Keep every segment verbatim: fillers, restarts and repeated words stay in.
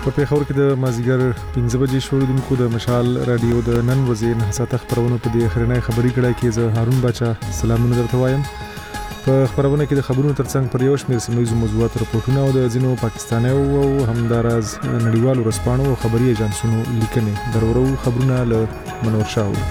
په پیښور کې د مازیګر پنځه بجې شوریدونکو د مشال رادیو د نن ورځې نه ساعت خبرونه په دې خرنۍ خبري کړه کې زه هارون بچا سلامونه درته وایم. په خبرونه کې د خبرونو ترڅنګ پر یو شمېر سیمه موضوعات راپورټونه او د ځینو پاکستانیو او همداراز نړیوالو رسپانو او خبري ایجنسونو لیکنې درورو خبرونه له منور شاو.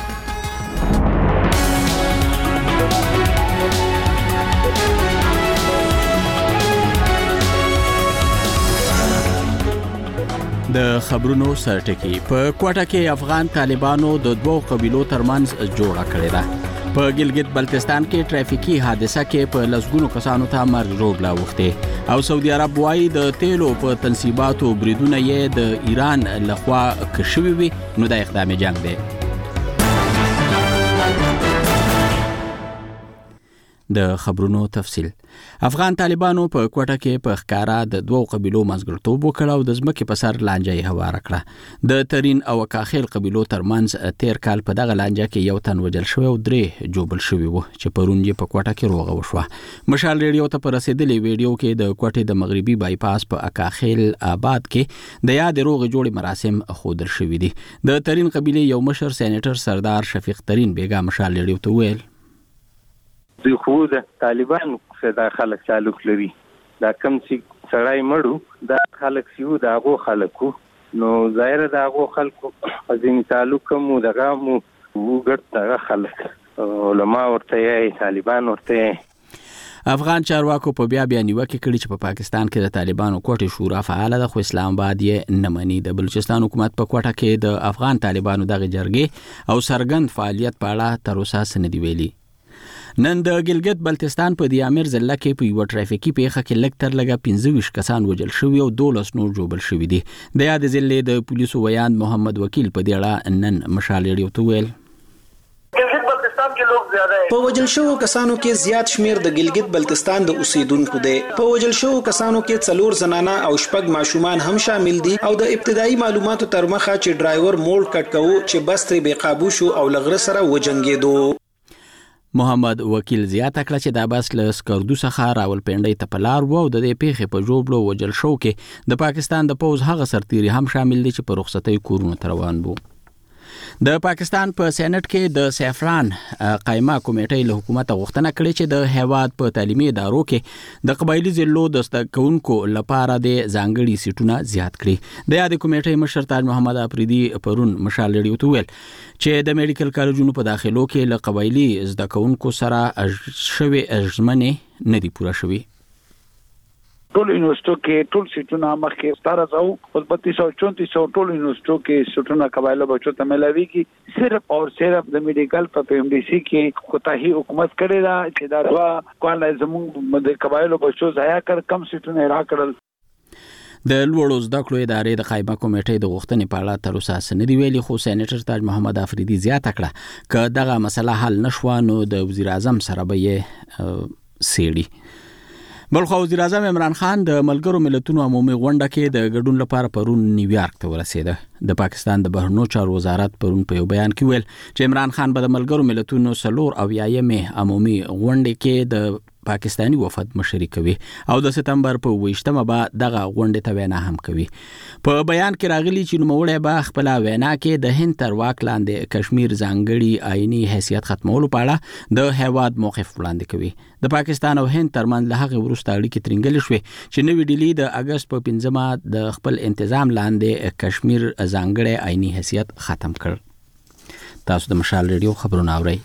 د خبرونو سرټکی په کوټه کې افغان طالبانو د دوو قبيلو ترمنځ جوړه کړې ده. په ګلګت بلتستان کې ټرافیکي حادثه کې په لسګونو کسانو ته مرګ ژوبلا وخته او سعودي عرب وايي د تیلو په تنصیباتو بریدونه یې د ایران لخوا کشوي وي نو د اقدام جنگ دی. د خبرونو تفصیل. افغان طالبانو په کوټه کې په ښکارا د دوو قبيلو منځګړتوب وکړ او د ځمکې په سر لانجه هواره کړه. د ترين او کاخیل قبيلو ترمنځ تیر کال په دغه لانجه کې یو تن وجل شو او درې جوبل شوی وو چې پرون یې په کوټه کې روغه وشوه. مشال ریډیو ته پر رسیدلې ویډیو کې د کوټې د مغربي بایپاس په کاخیل آباد کې د یاد روغه جوړې مراسم خودل شوې دي. د ترين قبيله یو مشر سېنیټر سردار شفیق ترين بیگا مشال ریډیو ته ویل د خو د طالبان څخه خلک تعلق لري. دا کم چې سړای مړو دا خلک سیو دا غو خلکو نو ظاهر دا غو خلکو ځین تعلق مو دغه مو وګړ دغه خلک علما ورته یې طالبان ورته. افغان چارواکو په بیا بیا نیوکه کړې چې په پاکستان کې د طالبانو کوټه شورا فعال ده خو اسلام آباد یې نه مني. د بلوچستان حکومت په کوټه کې د افغان طالبانو دغه جرګې او سرګند فعالیت په اړه تر اوسه سندې ویلي. نن د ګلګت بلتستان په دیامر ضلع کې په یو ټرافیکي پیښه کې لږ تر لږه پنځه ویشت کسان وژل شوي او دولس نور جوبل شوي دي. د یاد ضلع د پولیسو ویان محمد وکیل په دې اړه نن مشال ریډیو ته ویل ګلګت بلتستان کې لوګ زیاده په وژل شوو کسانو کې زیات شمیر د ګلګت بلتستان د اوسیدونکو دي. په وژل شوو کسانو کې څلور زنانه او شپږ ماشومان هم شامل دي او د ابتدایي معلوماتو تر مخه چې ډرایور موړ کټ کوو چې بس ترې بې قابو شو او لغره سره وجنګېدو. محمد وکیل زیاته کړه چې دا بس له سکردو څخه راولپنډۍ ته په لار وو او د دې پیښې په جوړلو وجل شو کې د پاکستان د پوز هغه سرتیري هم شامل دي چې په رخصتۍ کورونو ته روان وو. د پاکستان په سېنات کې د سیفران قائمه کمیټې له حکومت غوښتنه کړې چې د هیواد په تعلیمي ادارو کې د قبایلی ضلعو د ستکونکو لپاره د ځانګړي سیټونه زیات کړي. د یاد کمیټې مشر تاج محمد افریدي پرون مشال ریډیو ته ویل چې د میډیکل کالجونو په داخلو کې له قبایلی زدکونکو سره شوي ازمنې نه دي پوره شوي. ټول یونیورسيټو کې ټول سیټونه مخکې ستاره زو او بتیس سو چونتیس سو ټول یونیورسيټو کې سیټونه قبایلو بچو ته ملاوي کی صرف او صرف د میډیکل په پی ام ډي سي کې کوتاهي حکومت کړی دا چې دا دوا کول زموږ د قبایلو بچو ضایع کړ کم سیټونه را کړل. د لوړو زده کړو ادارې د قائمه کمیټې د غوښتنې په اړه تر اوسه څه نه دي ویلي خو سېنیټر تاج محمد افریدي زیاته کړه که دغه مسله حل نشوه نو د وزیر اعظم سره به یې سیړي. بلخو وزیر اعظم عمران خان د ملګرو ملتونو عمومي غونډه کې د ګډون لپاره پرون نیویارک ته ورسېده. د پاکستان د بهرنیو چارو وزارت پرون په یو بیان کې ویل چې عمران خان به د ملګرو ملتونو سلور او یایمه عمومي غونډه کې د پاکستانی وفد مشري کوي او د سپتمبر په ویشتمه به دغه غونډه ته وینا هم کوي. په بیان کې راغلي چې نوموړی به خپل وینا کې د هند تر واک لاندې کشمیر ځانګړي آئینی حیثیت ختمولو په اړه د هیواد موقف وړاندې کوي. د پاکستان او هند ترمنځ له هغه وروسته اړیکې ترنګل شوې چې نوې ډیلی د اگست په پنځمه د خپل انتظام لاندې کشمیر ځانګړي آئینی حیثیت ختم کړ. تاسو د مشال ریډیو خبرونه اورئ.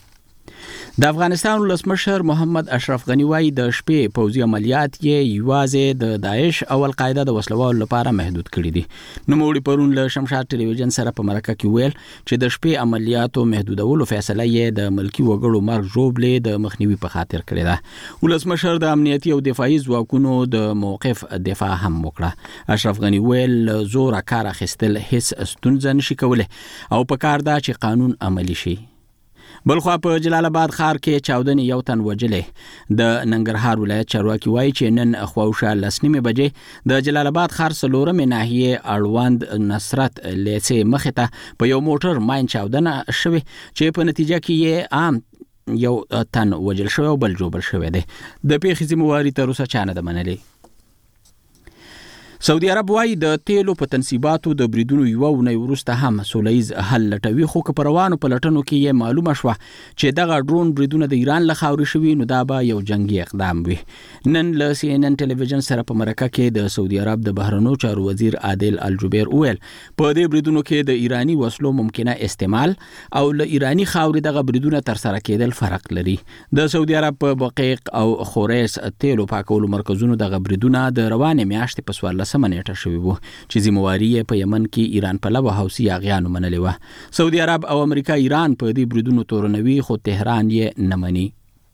د افغانستان ولسمشر محمد اشرف غنی وايي د شپې پوځي عملیات یې یوازې د داعش او القاعده د وسلوالو لپاره محدود کړي دي. نوموړي پرون له شمشاد ټلویزیون سره په مرکه کې ویل چې د شپې عملیاتو محدودولو فیصله یې د ملکی وګړو مرګ ژوبلې د مخنیوي په خاطر کړې ده. ولسمشر د امنیتي او دفاعي ځواکونو د موقف دفاع هم وکړه. اشرف غنی ویل زور کار اخیستل هیڅ ستونزه نشي کولای او په کار ده چې قانون عملی شي. بلخو په جلال آباد ښار کې چاودنې یو تن وجلې. د ننګرهار ولایت چارواکي وایي چې نن خواوشا لس نیمې بجې د جلال آباد ښار څلورمې ناحیې اړوند نصرت لیسې مخې ته په یو موټر ماین چاودنه شوې چې په نتیجه کې یې عام یو تن وجل شوی او بل جوبل شوی دی. د پیښې ذمہواري تر اوسه چا نه ده منلې. سعودي عرب وايي د تیلو په تنصیباتو د بریدونو یو ونې وروسته هم سولهییز حل لټوي، خو که په روانو پلټنو کې یې معلومه شوه چې دغه ډرون بریدونه د ایران له خاورې شوي نو دا به یو جنگي اقدام وي. نن له سی ان ان ټلویزیون سره په مرکه کې د سعودي عرب د بهرنیو چارو وزیر عادل الجبیر وویل په دې بریدونو کې د ایرانی وسلو ممکنه استعمال او له ایرانی خاورې دغه بریدونه تر سره کېدل فرق لري. د سعودي عرب په بقیق او خوريس تیلو پاکولو مرکزونو دغه بریدونه د روانې میاشتې په څوارلسمه نیټه شوي وو چې ذمہواري یې په یمن کې ایران په لوه حوثي اغیانو منلې وه. سعودي عرب او امریکا ایران په دې بریدونو تورنوي خو تهران یې نه مني.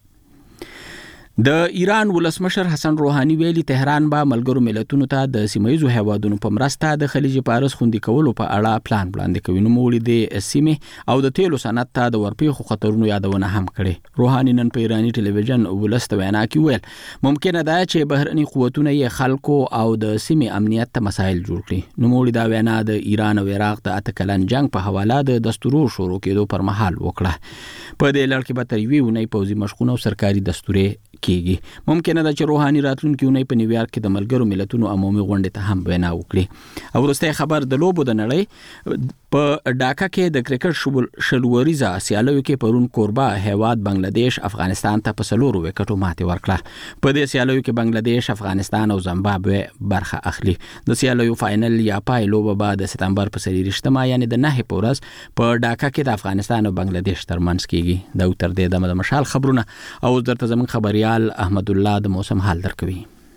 د ایران ولسمشر حسن روحاني ویلي تهران به ملګرو ملتونو ته د سیمایي هیوادونو په مرسته د خلیج فارس خوندي کولو په اړه پلان وړاندې کوي. نو موږ د سیمې او د تیلو صنعت ته د ورپېښو خطرونو یادونه هم کړې. روحاني نن په ایرانی ټلویزیون ولست وینا کې ویل ممکنه ده چې بهرني قوتونه یې خلکو او د سیمې امنیت ته مسایل جوړ کړي. نو موږ دا وینا د ایران او عراق د اته کلن جنگ په حواله د دستورو شروع کېدو پر مهال وکړه. په دې لړ کې به تر یوې اونۍ پوځي مشقونه او سرکاري دستورې کیږي. ممکنه ده چې روحاني راتلونکي اونۍ په نیویارک کې د ملګرو ملتونو عمومي غونډې ته هم وینا وکړي. او وروستی خبر د لوبو د نړۍ په ډاکا کې د کرکټ شلوریزه سیالیو کې پرون کوربه هیواد بنگلاديش افغانستان ته په څلورو وکټو ماتې ورکړه. په دې سیالیو کې بنگلاديش، افغانستان او زیمبابوے برخه اخلي. د سیالیو فائنل یا پای لوبه به د سپتمبر په څلېرویشتمه یعنی د نهه په ورځ په ډاکا کې د افغانستان او بنگلاديش ترمنځ کیږي. دا تر دې دمه د مشال خبرونه او درته زمون خبريال احمد الله د موسم حال درکوي.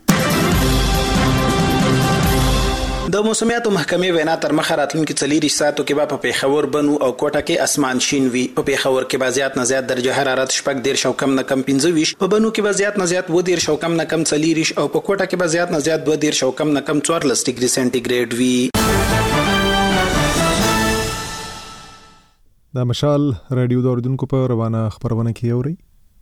د موسمیاتو محکمې وینا تر مخه راتلونکي څلېرویشت ساعتو کې به په پیښور، بنو او کوټه کې اسمان شین وي. په پیښور کې به زیات نه زیات درجه حرارت شپږ دېرش او کم نه کم پنځه ویشت، په بنو کې به زیات نه زیات اووه دېرش او کم نه کم څلېرویشت او په کوټه کې به زیات نه زیات دوه دېرش او کم نه کم څوارلس ډیګري سنټیګریډ وي. دا مشال رادیو د اوریدونکو په روانه خبرونه کې اوري.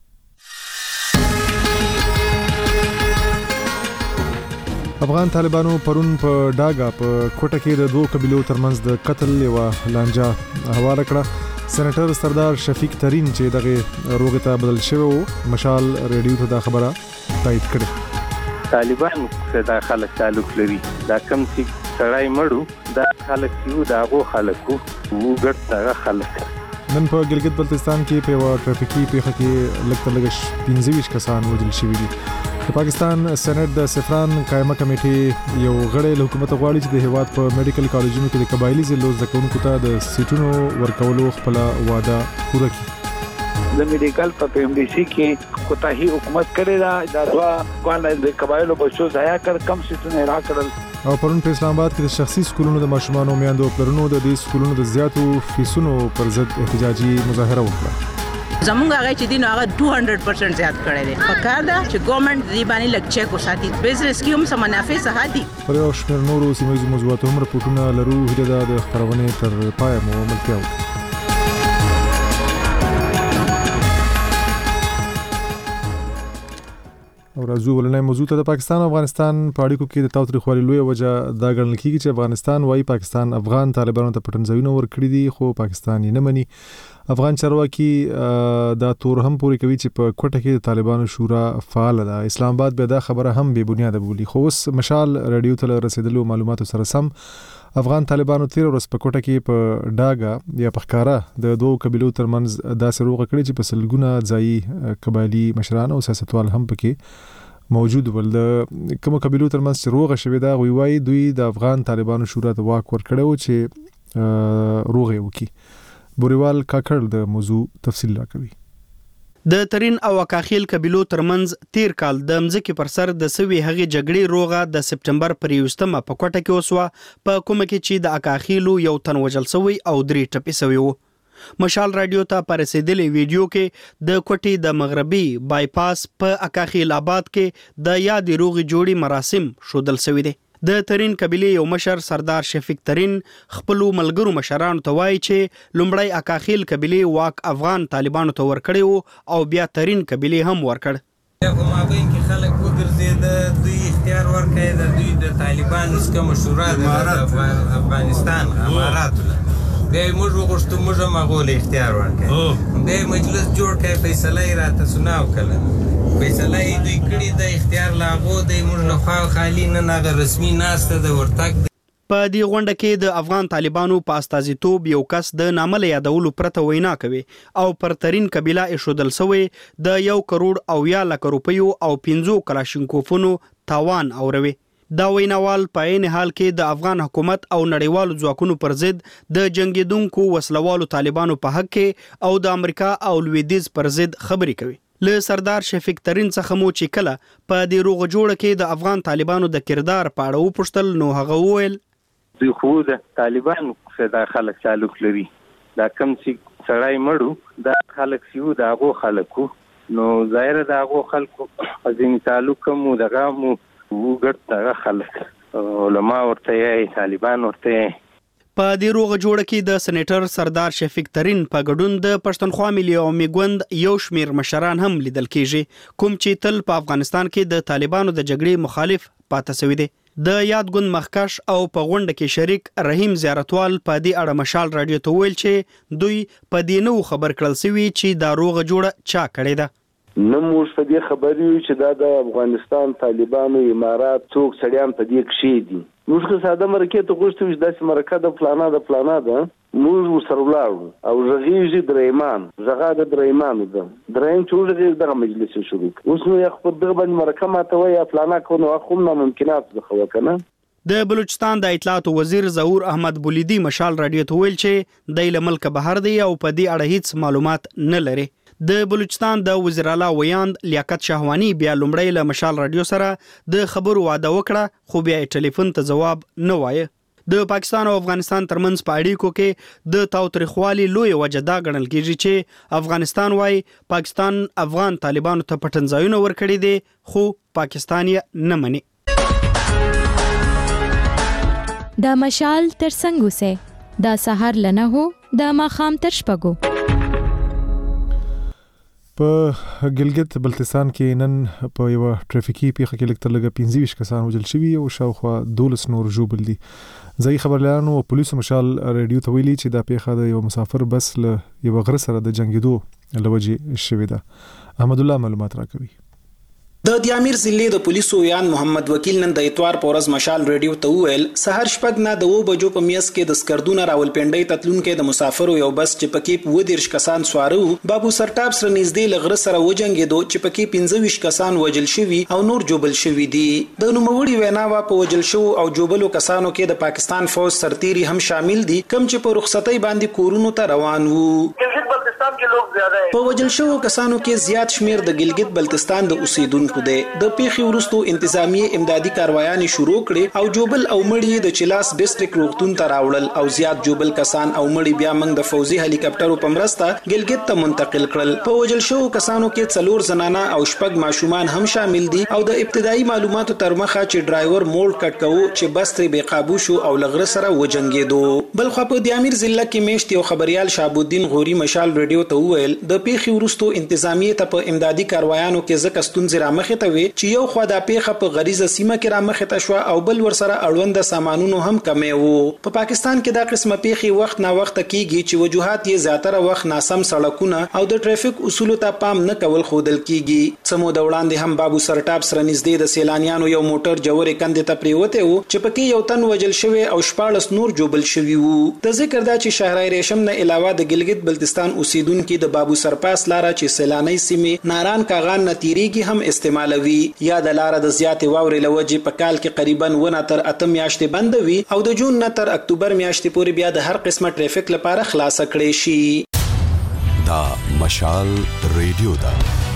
افغان طالبانو پرون په ډاګا په کوټه کې د دوه قبيلو ترمنځ د قتل یو لانجه حواله کړه. سېنیټر سردار شفیق ترین چې دغه روغ ته بدل شوی وو مشال رادیو ته دا خبره تایید کړه. طالبان څخه د خلک تعلق لري. دا کم چې سړی مړو دا خلک یو دا غو خلکو وو ګټ دا خلک. نن په ګلګت بلتستان کې په یو ټرافیکي پیښه کې لږ لږ پنځه ویشت کسان وژل شوي دي. د پاکستان سېنات د سفران قائمه کمیټې یو غړی له حکومت غواړي چې د هیواد په میډیکل کالجونو کې د قبایلی ضلعو زده کوونکو ته د سیټونو ورکولو خپل وعده پوره کړي. د میډیکل په پی ام ډي سي کې کوتاهي حکومت کړی دا د دوا کوانه د قبایلو بچو ځای کړ کم سیټونه راکړل. او پرون په اسلام آباد کې د شخصي سکولونو د ماشومانو میاندو پلرونو د دې سکولونو د زیاتو فیسونو پر ضد احتجاجي مظاهره وکړه. زمونږ هغه چې دین هغه دوه سوه پرسنټ زیات کړی دی. پکار ده چې ګورنمنت دې باندې لږ چیک وساتي. بزنس کې هم سم منافع څه دي. پر یو شمېر نورو سیمه موضوعاتو هم راپورټونه لرو. هیله ده د خبرونه تر پای مو ملتیا وکړي. او راځو ولنې موضوع ته. د پاکستان او افغانستان په اړیکو کې د تاوتریخوالي لوی وجه دا ګڼل کېږي چې افغانستان وايي پاکستان افغان طالبانو ته پټنځایونه ورکړي دي خو پاکستان یې نه مني. افغان چارواکي دا تور هم پوری کوي چې په کوټه کې د طالبانو شورا فعال ده. اسلام آباد به دا خبره هم بے بنیاد بولی. خو اوس مشال رادیو ته رسیدلو معلوماتو سره سم افغان طالبانو تیر ورځ په کوټه کې په ډاګا یا په ښکارا د دوه قبيلو ترمنځ داسې روغه کړې چې په سلګونه ځایي قبایلی مشران او سیاستوال هم پکې موجود ول. د کوم قبيلو ترمنځ چې روغه شوې ده غوي وايي دوی د افغان طالبانو شورا ته واک ورکړو چې روغه وکي. بوریوال کاکړ د موضوع تفصیل راکوي. د ترین او اکاخیل قبیلو ترمنځ تیر کال د مځکې پر سر د سوي هغې جګړې روغه د سپټمبر پر یوستمه په کوټه کې وسوه په کومه کې چې د اکاخیلو یو تن وژل شوی او درې ټپي شوي وو. مشال رادیو ته په رسیدلې ویډیو کې د کوټې د مغربي بای پاس په اکاخیل آباد کې د یادې روغې جوړې مراسم ښودل شوي دي. د ترین قبیلې یو مشر سردار شفیق ترین خپلو ملګرو مشرانو ته وایي چې لومړی اکاخیل قبیلې واک افغان طالبانو ته ورکړی او بیا ترین قبیلې هم ورکړ. په مابین کې خلک وګرځېد، دوی اختیار ورکړی د دوی د طالبانو څخه مشوره د افغانستان اماراتو بیا یې موږ وغوښتو موږ هم هغو له اختیار ورکړی. بیا یې مجلس جوړ کړی، فیصله یې راته سناو کړله. فیصله یې دوی کړې د اختیار له هغو دی موږ له خوا خالي نن هغه رسمي ناسته د ورتګ په دې غونډه کې د افغان طالبانو په استازیتوب یو کس د نامه له یادولو پرته وینا کوي او پر ترين قبيله ایښودل شوی د یو کروڑ او یا لک روپیو او پنځو کلاشینکوفونو تاوان اوروي. دا ویناوال په عین حال کې د افغان حکومت او نړیوالو ځواکونو پر ضد د جنگیدونکو وسلوالو طالبانو په حق کې او د امریکا او لویدیز پر ضد خبري کوي. له سردار شفیق ترین څخه مو چې کله په دې روغ جوړه کې د افغان طالبانو د کردار په اړه وپوښتل نو هغه وویل دوی خو د طالبانو څخه خلک تعلق لري دا کم چې سړی مړو دا خلک سیو دا غو خلکو نو ظاهر دا غو خلکو ځین تعلق مو دغه مو وګړه خلک علما ورته یې طالبان ورته په دې روغ جوړه کې د سېنیټر سردار شفیق ترین په ګډون د پښتونخوا ملي عوامي ګوند یو شمیر مشران هم لیدل کیږي کوم چې تل په افغانستان کې د طالبانو د جګړې مخالف پاتې شوی دی. د یاد ګوند مخکش او په غونډه کې شریک رحیم زیارتوال په دې اړه مشال رادیو ته ویل چې دوی په دې نو خبر کړل سوي چې دا روغ جوړه چا کړی ده. نو موږ په دې خبرې چې دا د افغانستان طالبانو امارات څوک سړیان په دې کې دي موږ که ساده مرکه ته غوښتو چې داسې مرکه د پلانا د پلانا ده موږ سره ولاړو او ژغېږي درېمان ژغه د درېمان ده درېم چې ژغېږي دغه مجلس شروع اوس نو یو خپل دغه باندې مرکه ماته وایي پلانا کو نو خو نه ممکنات ده خو کنه. د بلوچستان د اطلاعات وزیر ظهور احمد بولیدی مشال رادیو ته ویل چې د ملک بهر دی او په دې اړه هیڅ معلومات نه لري. د بلوچستان د وزیر اعلی ویاند لیاقت شهوانی بیا لومړی له مشال رادیو سره د خبرو وعده وکړه خو بیا ټلیفون ته جواب نه وایي. د پاکستان او افغانستان ترمنځ په اړیکو کې د تاوتریخوالي لوی وجه دا ګڼل کېږي چې افغانستان وايي پاکستان افغان طالبانو ته پټنځایونه ورکړي دي خو پاکستان یې نه مني. دا مشال تر څنګه سه دا سحر لنه هو دا ماخام تر شپګو. په ګلګت بلتستان کې نن په یو ټریفیکي پیښه کې لکه لږه پنځه ویشت کسان وژل شوي او شاوخوا دولس نور ژوبل دي. ځای خبرلیانو او پولیسو مشال رادیو ته ویلي چې دا پیښه د یو مسافر بس له یو غره سره د جنگیدو لوجې شوې ده. احمد الله معلومات راکوي. د دیامیر ضلع د پولیسو یان محمد وکیل نن د اتوار پورز مشال رادیو ته ویل سحر شپږ نه د و بجو په میاس کې د سکردونه راولپنډي تتلونکو د مسافرو یو بس چې پکې په ودیرش کسان سوارو بابو سرټاپ سره نږدې لغره سره وجنګېدو چې پکې پنځه ویشت کسان وجل شوي او نور جوبل شوي دي. د نوموړي ویناوه په وجل شو او جوبلو کسانو کې د پاکستان فوج سرتيري هم شامل دي کم چې په رخصتۍ باندې کورونو ته روان وو. بلتستان کې لوگ زیاده په وجل شو کسانو کې زیات شمیر د ګلګت بلتستان د اوسیدونکو دی. د پیښې وروسته انتظامیه امدادي کاروایان شروع کړي او جوبل او مړی د چلاس ډیسټریکټ روغتون ته راوړل او زیات جوبل کسان او مړی بیا موږ د فوزي هلی کاپټرو په مرسته ګلګت ته منتقل کړل. په وجل شو کسانو کې څلور زنانه او شپږ ماشومان هم شامل دي او د ابتدایي معلوماتو تر مخه چې ډرایور موړ کټ کوو چې بس ترې بې قابو شو او لغره سره وجنګېدو. بل خو په دیامیر ضلع کې میشت یو خبريال شهاب الدین غوري مشال رادیو ته وویل د پیښې وروسته انتظامیه ته په امدادي کاروایانو کې ځکه ستونزې رامخې ته وي چې یو خو د پیښه په غریزه سیمه کې رامخې ته شو او بل ور سره اړوند سامانونو هم کمې وو. په پاکستان کې دا قسمه پیښې وخت نا وخت کیږي چې وجوهات یې زیاتره وخت ناسم سړکونه او د ټریفیک اصولو ته پام نه کول خودل کیږي. سمو د وړاندې هم بابو سرټاپ سره نږدې د سیلانیانو یو موټر جوړې کندې ته پریوته وو چې پکې یو تن وجل شوی او شپاړس نور جوبل شوی وو. د ذکر دا چې شهرای ریشم نه علاوه د ګلګت بلتستان اوسیدونکو د بابو سرپاس لاره چې سیلانی سیمه ناران کاغان نتیریږي هم استعمالوي یا د لاره د زیاتې واورې لوجې په کال کې قریبا ونه تر اته میاشتې بند وي او د جون نه تر اکتوبر میاشتې پورې بیا د هر قسمه ټریفیک لپاره خلاص کړي شي. دا مشال ریډیو دا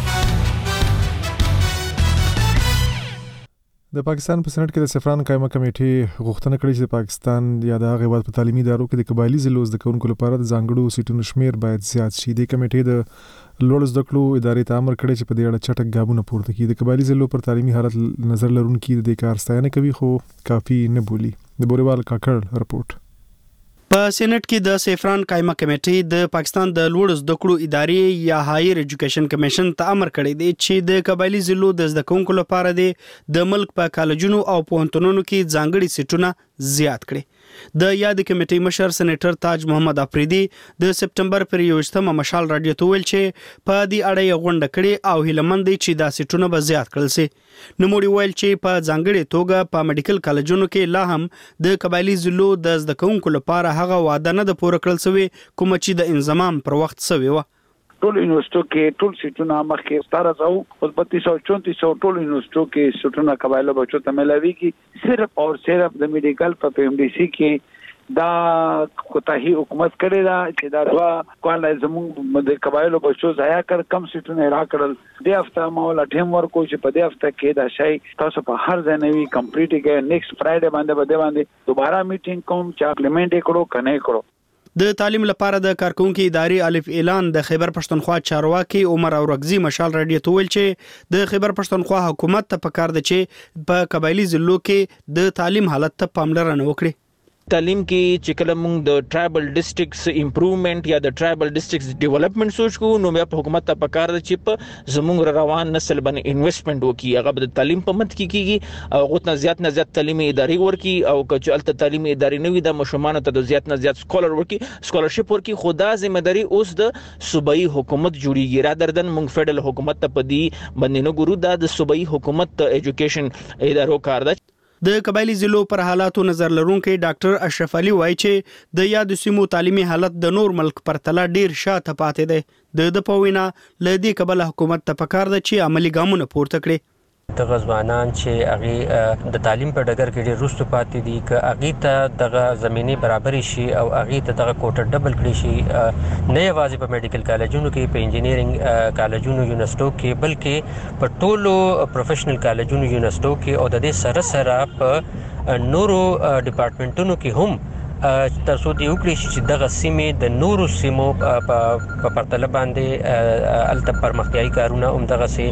د پاکستان په سېنات کې د سفران قائمه کمیټې غوښتنه کړې چې د پاکستان یا د هغه هیواد په تعلیمي ادارو کې د قبایلی ضلعو زده کوونکو لپاره د ځانګړو سیټونو شمیر باید زیات شي. د کمیټې د لوړ زده کړو ادارې ته امر کړی چې په دې اړه چټک ګامونه پورته کړي. د قبایلی ضلعو پر تعلیمي حالت نظر لرونکي د کار ستاینه کوي خو کافي نه بولي. د بوريوال کاکړ رپورټ. په سېنات کې د سفران قائمه کمیټې د پاکستان د لوړ زده کړو ادارې یا هایر ایجوکیشن کمیشن ته امر کړی دی چې د قبایلی ضلعو د زده کوونکو لپاره د ملک په کالجونو او پوهنتونونو کې ځانګړي سیټونه زیات کړي. د یاد کمیټې مشر سېنیټر تاج محمد افریدي د سپټمبر پر یوشتمه مشال رادیو ته ویل چې په دې اړه یې غونډه کړې او هیلمند دي چې دا سیټونه به زیات کړل شي. نوموړي ویل چې په ځانګړې توګه په میډیکل کالجونو کې لا هم د قبایلی ضلعو د زده کوونکو لپاره هغه وعده نه ده پوره کړل شوې کوم چې د انضمام پر وخت شوې وه. ټول یونیورسيټو کې ټول سیټونه مخکې ستاره زو او بتیس سو چونتیس سو ټول یونیورسيټو کې سیټونه قبایلو بچو ته ملاويږي صرف او صرف د میډیکل په پی ایم ډي سي کې دا کوتاهي حکومت کړی دا چې دا دوا کولای زموږ د قبایلو بچو ځای کړ کم سیټونه را کړل د هفته مولا ټیم ورکو چې په دې هفته کې دا شی تاسو په هر ځای نوي کمپلیټ کې نیکسټ فرایډے باندې باندې باندې دوباره میټینګ کوم چې امپلیمنٹ کړو کنه کړو. د تعلیم لپاره د کارکونکو ادارې الف اعلان د خیبر پښتونخوا چارواکي عمر اورغزي مشال رادیو ته ویل چې د خیبر پښتونخوا حکومت ته پکار دی چې په قبایلی ضلعو کې د تعلیم حالت ته پاملرنه وکړي. تعلیم کې چې کله موږ د ټرایبل ډیسټریکټس امپروومنت یا د ټرایبل ډیسټریکټس ډیولپمنٹ سوچ کوو نو بیا په حکومت ته پکار دی چې په زموږ روان نسل باندې انویسټمنټ وکړي هغه د تعلیم په مت کې کیږي او غوښتنه زیات نه زیات تعلیمي ادارې ورکړي او که چلته تعلیمي ادارې نه وي د مشمانه ته د زیات نه زیات سکولر ورکړي سکولرشپ ورکړي خدا ذمہداري اوس د صوبایي حکومت جوړیږي را دردن موږ فدرال حکومت ته په دې باندې نه ګورو دا د صوبایي حکومت ایجوکیشن ادارو کار ده. د قبایلی ضلعو پر حالاتو نظر لرونکي ډاکټر اشرف علي وایي چې د یاد سیمو تعلیمي حالت د نور ملک پرتله ډیر شاته پاتې دی. د د پوینا لدی کبل حکومت ته پکار دی چې عملی ګامونه پورته کړي. د غزوانان چې هغه د تعلیم په ډګر کې ډېر رسو پاتې دي ک هغه ته دغه زميني برابر شي او هغه ته دغه کوټه ډبل کړي شي نه یوازې په میډیکل کالجونو کې په انجینیرینګ کالجونو یونیورسيټو کې بلکې په ټولو پروفیشنل کالجونو یونیورسيټو کې او د دې سره سره په نورو ډپارټمنټونو کې هم تاسو دی وکړي چې دغه سیمې د نورو سیمو په پرتله باندې الته پرمختیايي کارونه هم دغه سي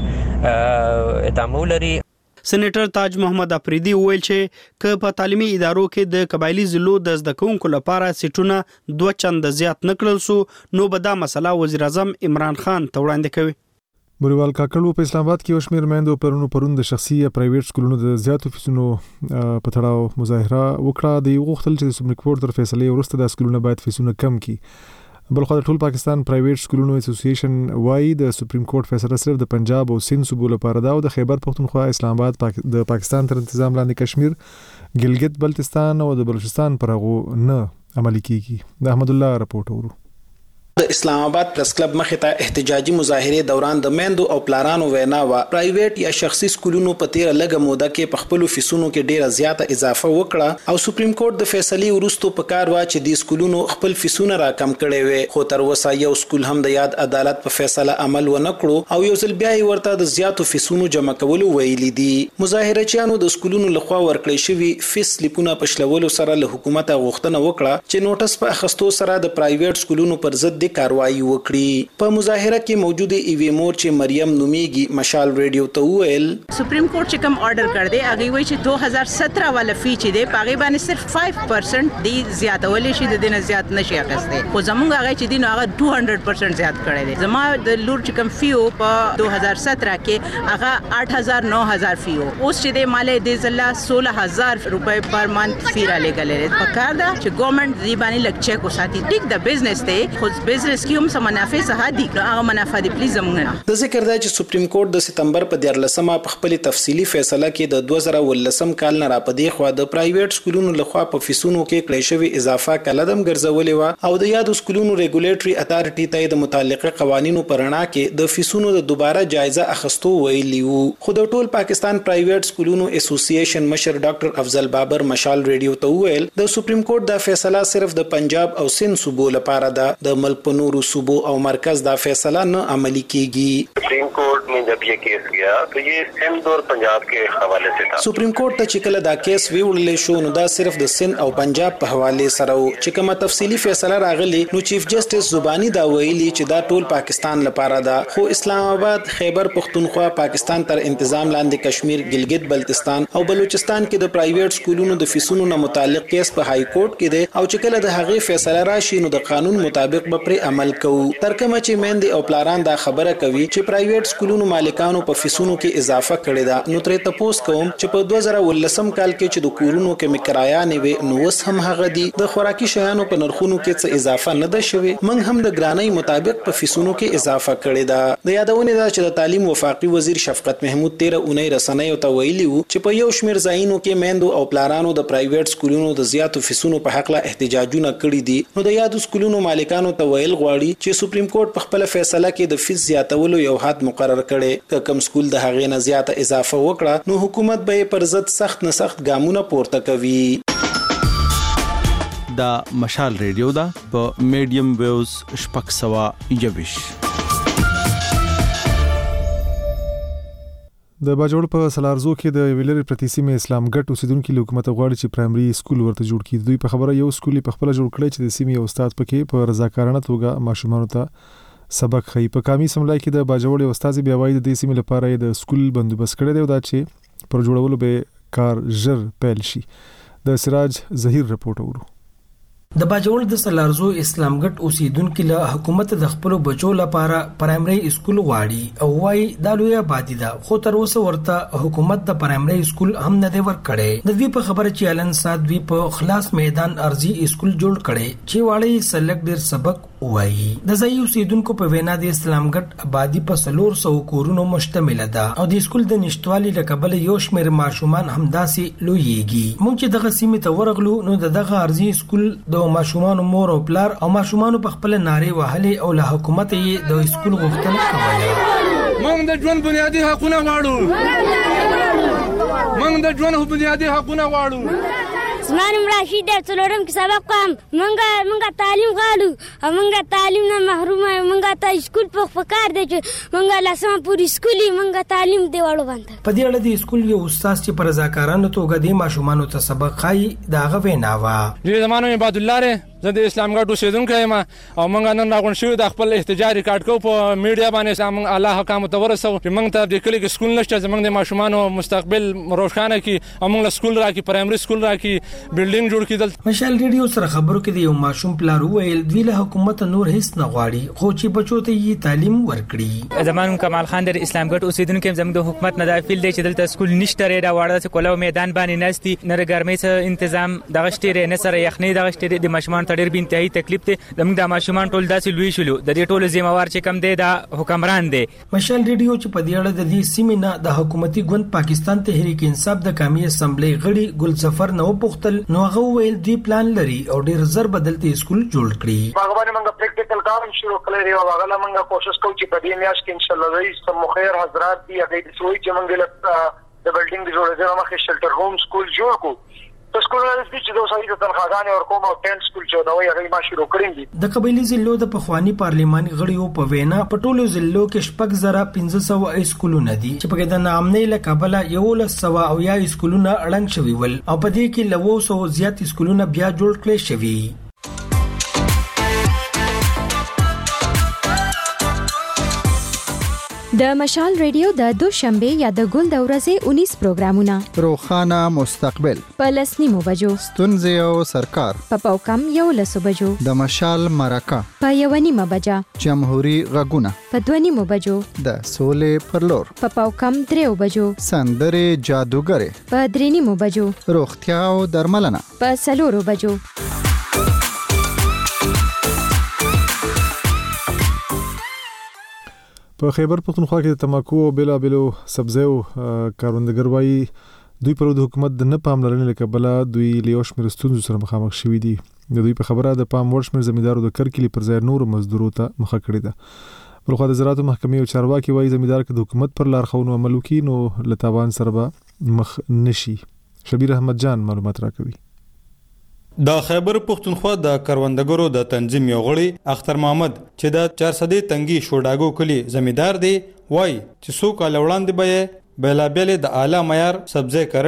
ادامه لري. سېنیټر تاج محمد افریدي ویل چې ک په تعلیمي ادارو کې د قبایلی ضلعو د زده کوونکو لپاره سیټونه دوه چند زیات نکړل سو نو به دا مسله وزیر اعظم عمران خان ته وړاندې کوي. بریوال کاکړو په اسلام آباد کې وشمیر مېندو پرونو پرون د شخصي یا پرایویټ سکولونو د زیاتو فیسونو په تړاو مظاهره وکړه. د غوښتل چې د سپریم کورټ تر فیصلې وروسته د سکولونو باید فیسونه کم کړي. بل خو د ټول پاکستان پرایویټ سکولونو اسوسییشن وايي د سپریم کورټ فیصله صرف د پنجاب او سند صوبو لپاره دا او د خیبر پښتونخوا اسلام آباد د پاکستان تر تنظیم لاندې کشمیر ګلګت بلتستان او د بلوچستان پر هغه نه عملي کیږي. د احمد الله رپورټ ورو. د اسلام آباد پریس کلب مخې ته احتجاجي مظاهره دوران د میندو او پلارانو وینا وا پرایویټ یا شخصي سکولونو په تیر لګه موده کې په خپل فیسونو کې ډیره زیاته اضافه وکړه او سپریم کورټ د فیصلې وروسته په کار وا چې د سکولونو خپل فیسونه راکم کړي وي خو تر اوسه یو سکول هم د یاد عدالت په فیصله عمل ونه کړو او یو ځل بیا ورته د زیاتو فیسونو جمع کولو ویلي دي. مظاهرچیانو د سکولونو لخوا ورکړی شوی فیس لیپونه په شلولو سره له حکومت غوښتنه وکړه چې نوټس په اخستو سره د پرایویټ سکولونو پر ضد د کاروایی وکړي. په مظاهره کې موجوده ایوی مور چې مریم نومیږي مشال رادیو ته ویل سپریم کورټ چې کوم آرډر کړ دی هغه وایي چې دو هزار سترہ والا فی چې دی پاغه باندې صرف پنځه پرسنټ دی زیاتول شي د دینه زیات نشي اخسته خو زمونږ هغه چې دین هغه دوه سوه پرسنټ زیات کړی دی. زما د لور چې کوم فی او په دو هزار سترہ کې هغه آٹھ ہزار نو ہزار فی او اوس چې دی مالې د زلا سولہ ہزار روپے پر منث فی را لګلې په کار دا چې ګورنمنت دی باندې لک چیک وساتي ټیک د بزنس ته خو بزنس کې هم منافع صحادي هغه منافع دي پلیز زموږ د ذکر دی چې سپریم کورټ د سپتمبر په دیارلسمه په خپل تفصیلی فیصله کې د دوه زره ولسم کال نه راپدې خو د پرایویټ سکولونو لخوا په فیسونو کې کړی شوی اضافه کلدم ګرځولې و او د یادو سکولونو ریګولیټری اتارټي ته د متعلقه قوانینو پرنا کې د فیسونو د دوباره جایزه اخستو ویلی وو. خو د ټول پاکستان پرایویټ سکولونو اسوسییشن مشر ډاکټر افضل بابر مشال رادیو ته ویل د سپریم کورټ د فیصله صرف د پنجاب او سند صوبو لپاره ده د ملک په نورو صوبو او مرکز دا فیصلہ نہ عملی کیږي. سپریم کورٹ میں جب یہ کیس گیا تو یہ سندھ اور پنجاب کے حوالے سے تھا. سپریم کورٹ ته چې کله دا کیس ویوړل شو نو دا صرف د سند او پنجاب په حواله سره و چې کومه تفصیلی فیصله راغلی نو چیف جسټس زبانی دا ویلي چې دا ټول پاکستان لپاره ده خو اسلام آباد خیبر پختونخوا پاکستان تر انتظام لاندې کشمیر ګلګت بلتستان او بلوچستان کې د پرایویټ سکولونو د فیسونو نه متعلق کیس په های کورټ کې ده او چې کله د هغه فیصله راشي نو د قانون مطابق به پر عمل کوو. ترکمه چې میندې او پلاران دا خبره کوي چې پرایویټ سکولونو مالکانو په فیسونو کې اضافه کړې ده، نو ترې تپوس کوم چې په دوه زره ولسم کال کې چې د کورونو کې مکرایا نیوي نو وس هم هغه دي د خوراکي شیانو په نرخونو کې څه اضافه نه ده شوی. موږ هم د ګرانۍ مطابق په فیسونو کې اضافه کړې ده. د یادونه ده چې د تعلیم وفاقي وزیر شفقت محمود تیر اونۍ رسنیو ته ویلي وو چې په یو شمېر ځایونو کې میندو او پلارانو د پرایویټ سکولونو د زیاتو فیسونو په حق لا احتجاجونه کړي دي. نو د یادو سکولونو مالکانو ته ویل غواړي چې سپریم کورټ په خپل فیصله کې د فیس زیاتولو یو حد مقرر کړي. که کوم سکول د هغې نه زیاته اضافه وکړه نو حکومت به پر ضد سخت نه سخت ګامونه پورته کوي. دا مشال ریډیو دا په میډیم ویوز شپږ سوه یوویش. د باجوړ په سلارزو کې د ویلری پرتیسی مې اسلام ګټ اوسیدونکو له حکومت غواړي چې پرایمري سکول ورته جوړ کړي. دوی په خبره یو سکول په خپل جوړ کړی چې د سیمې استاد پکې په رضاکارانه توګه ماشومان ته سبق خي. په کامي سملای کې د باجوړ استاد بیا وایي د دې سیمې لپاره د سکول بندوبست کړی دی او دا چې پر جوړولو به کار ژر پیل شي. د سراج ظهیر رپورټ اورو. د باجوړ د سلارزو اسلام ګټ اوسیدونکو له حکومت د خپل بچو لپاره پرایمري سکول غواړي او وايي دا لوی آبادی ده، خو تر اوسه ورته حکومت د پرایمري سکول هم نه دی ورکړی. د دې په خبره چې الن سات وی په خلاص میدان ارزي سکول جوړ کړي چې واړی سلک ډیر سبق وایي. د ځای اوسیدونکو په وینا د اسلام ګټ آبادی په څلور سوه کورونو مشتمل ده او د سکول د نشټوالي له کبله یو شمېر ماشومان همداسې لویږي. موږ چې دغه سیمې ته ورغلو نو دغه ارزي سکول د ماشومان مور او پلار او ماشومان په خپل نارې وهلې او له حکومت یې د سکول غوښتنه کوله. موږ د ژوند بنیادی حقونه غواړو. موږ د ژوند بنیادی حقونه غواړو. زمان راشد د څلورم کې سبق کوم. موږ موږ تعلیم غواړو او موږ تعلیم نه محروم یو. موږ ته سکول په فکر دی چې موږ لاسم پوری سکولي موږ تعلیم دی وړو باندې. په دې اړه د سکول یو استاد چې پر رضاکارانه توګه د ماشومان ته سبق خای دا غوینا وا. دې زمانو عباد الله زه د اسلام ګټ اوسیدونکی یم او موږ نن راغون شو د خپل احتجاج ریکارډ کو په میډیا باندې موږ الله حکام ته ورسو چې موږ ته د کلی کې سکول نشته، زموږ د ماشومان مستقبل روښانه کی او موږ سکول راکې پرایمري سکول راکې بلډینګ جوړ کړل. مشال ریډیو سره خبرو کې د یو ماشوم پلار ویل دوی له حکومت نور هیڅ نه غواړي خو چې بچو ته یې تعلیم ورکړي. زمانو کمال خان د اسلام ګټ اوسیدونکو زموږ د حکومت نه دا فیل دی چې دلته سکول نشته ری دا وړه چې کولاو میدان باندې نستي نه ګرمۍ څخه تنظیم دغه شتي نه سره یخنۍ دغه شتي د ماشومان تډیر بي انتهایی تکلیف ته زموږ د ماشومان ټول داسې لوی شلو د دې ټولو ذمہوار چې کم دی دا حکمران دی. مشال ریډیو چې په دې اړه د دې سیمې نه د حکومتي ګوند پاکستان تحریک انصاف د قومي اسمبلی غړي ګل ظفر نو پختل نو هغه ویل دی پلان لري او ډیر زر بدلتي سکول جوړ کړي. هغه باندې موږ پریکټیکل کار شروع کړی او هغه موږ کوشش کوو چې په دې میاشت کې ان شاء الله رئیس سم خیر حضرات دی هغه د سوي چې موږ د بلډینګ جوړېدو مخکې شلټر هوم سکول جوړ کو. د قبایلی ضلعو د پخوانی پارلیماني غړیو په وینا په ټولو ضلعو کې شپږ زره پنځه سوه اسکولونه دي چې په د نامنۍ له کبله یولس سوه او یا اسکولونه اړنګ شوي ول او په دې کې له اوو سوو زیات اسکولونه بیا جوړ کړي شوي. د مشال ریډیو د دوشنبه یا د ګل د ورځې اونیس پروګرامونه روخانه مستقبل په لسنیمو بجو ستونزې او سرکار په پاوکم یو لسو بجو د مشال مرکه په یو نیمه بجا جمهوریت غږونه په دوه نیمو بجو د سولې پر لور په پاوکم دریو بجو سندرې جادوګرې په درې نیمو بجو روغتیا او درملنه په څلورو بجو. په خیبر پختونخوا کې د تماکو او بیلابیلو سبزیو کاروندګر وایي دوی پر د حکومت د نه پاملرنې له کبله دوی له یو شمېر ستونزو سره مخامخ شوي دي. د دوی په خبره د پام وړ شمېر زمیندارو د کرکیلې پر ځای نورو مزدورو ته مخه کړې ده. بلخوا د زراعتو محکمې او چارواکي وایي زمیندار که د حکومت پر لارښوونو عمل وکړي نو له تاوان سره به مخ نشي. شبیر احمد جان معلومات راکوي. د خیبر پختونخوا د کروندګرو د تنظیم یو غړي اختر محمد چې د چار سدې تنګي شوډاګو کلی زمیندار دی وای چې څو کال وړاندې به بلا بیل د اعلی معیار سبزی کرلې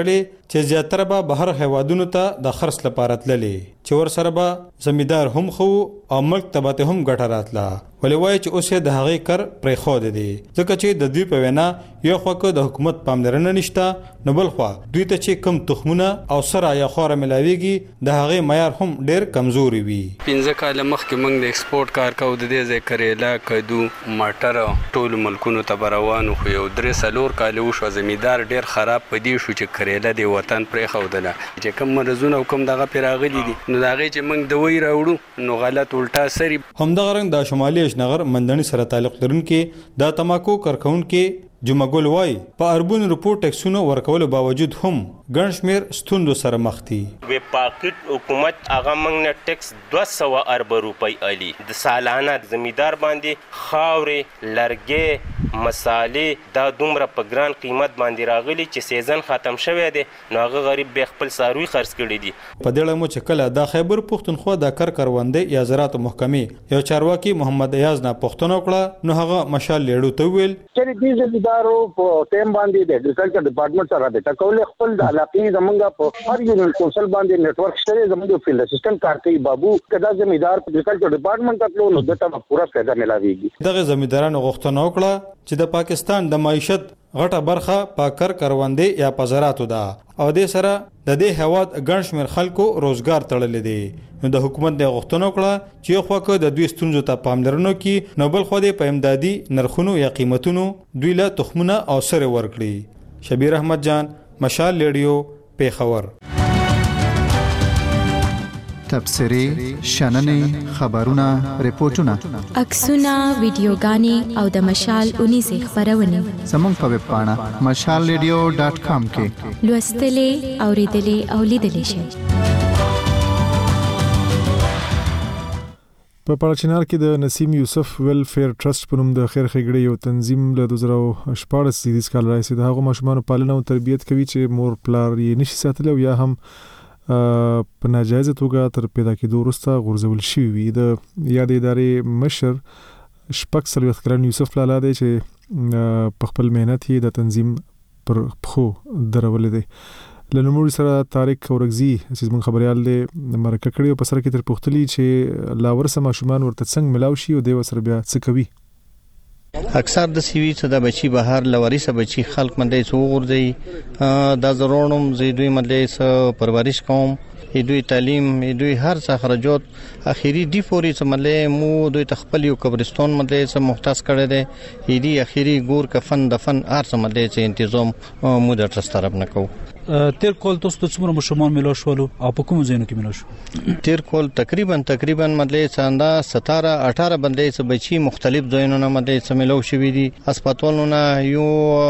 چې زیاتره به بهر هیوادونو ته د خرڅ لپاره تللي چې ور سره به زمیدار هم خو او ملک تباته هم ګټه راتله ولې وایي چې اوس د هغې کر پرې خو دي ځکه چې د دوی په وینا یو خوا که د حکومت پاملرنه نشته نو بل خوا دوی ته چې کم تخمونه او سره یا خوره ملاویږي د هغې معیار هم ډیر کمزوري وي. پنځه کاله مخکې موږ د ایکسپورټ کار کوو د دې ځای کریلا کدو مټر ټول ملکونو ته روانو خو یو درې څلور کاله وشو زمیدار ډیر خراب پدې شو چې کریلا د وطن پرې خودله چې کم مرزونه او کم دغه پیراغلي دي نو دغه چې موږ دوی راوړو نو غلط الټا سری همدغه رنګ د شمالي نغر مندنی سره تعلق لرونکي د تماکو کارکونکو جمعګل وای په اربون رپورټ ټیکسونو ورکولو باوجود هم ګڼ شمېر ستوندو سره مخ دي. وی پاکټ حکومت هغه موږ نه ټیکس دوه سوه ارب روپۍ الی د سالانه زمیدار باندې خاورې لرګې مصالې دا دومره په ګران قیمت باندې راغلي چې سیزن ختم شوی دی نو هغه غریب به خپل ساروي خرڅ کړي دي. په دې لمو چې کله د خیبر پښتونخوا د کار کاروندې یا زراعت محکمې یو چارواکي محمد ایاز نه پښتنو کړه نو هغه مشال لیړو ته ویل چې دې زمیدارو په ټیم باندې د اګریکلچر ډپارټمنټ سره د ټکول خپل د علاقې زمونږ په هر یو کونسل باندې نتورک شته زمونږ فیلډ اسسټنټ کار کوي بابو کدا زمیدار په اګریکلچر ډپارټمنټ ته نو دته پورا فایده ملاويږي. دغه زمیدارانو غوښتنه وکړه چې د پاکستان د معیشت غټه برخه پاکر کروندې یا پزراتو ده او د سره د دې هواد ګڼ شمېر خلکو روزګار تړلې دي نو د حکومت د غوښتنو کړه چې یو خوا د دوی ستونزو ته پاملرنه وکړي نو بل خوا د په امدادي نرخونو یا قیمتونو دوی له تخمونه او سره ورکړي. شبیر احمد جان مشال ریډیو پیښور. تبصری شننې خبرونه ریپورتونه عکسونه ویډیوګانې او د مشال اونیزه خبرونه زموږ په ویب پاڼه مشال ریډیو ډاټ کام کې لوستلې اوریدلې او لیدلې شئ. په پاړچنار کې د نسیم یوسف ویلفیر ټرست په نوم د خیر ښېګړې یو تنظیم له دوه زره شپاړس زیږدیز کال راهیسې د هغو ماشومانو پالنه او تربیت کوي چې مور پلار یې نشي ساتلی او یا هم په ناجایزه توګه تر پیدا کېدو وروسته غورځول شوي وي. د یادې ادارې مشر شپږ څلوېښت کلن یوسف لالا دی چې په خپل محنت یې د تنظیم پر پښو درولې دی. له نوموړي سره طارق اورکزي چې زموږ خبریال دی مرکه کړې او په سره کې تر پوښتلي چې لا ورسه ماشومان ورته څنګه ملاو شي او دی ورسره بیا څه کوي. اکثر د سیوی څخه د بچي بهر لوري سره بچي خلق مندې سو غورځي د زرونم زیدوی مندې سره پرورش کوم دوی تعلیم دوی هر څه خرجات اخیری دی فوري سملې مو دوی تخپل یو قبرستون مندې سره مختص کړي دي هدي اخیری ګور کفن دفن هر څه مندې چې تنظیم مو د ترس طرف نه کو. تیر کول تاسو ته څومره مشمول ملو شولو او په کوم ځایونو کې ملو شو؟ تیر کول تقریبا تقریبا مدلې ساندا ستاره اٹھارہ بندې څه بچي مختلف ځایونو نه مدلې څه ملو شوې دي هسپتالونو یو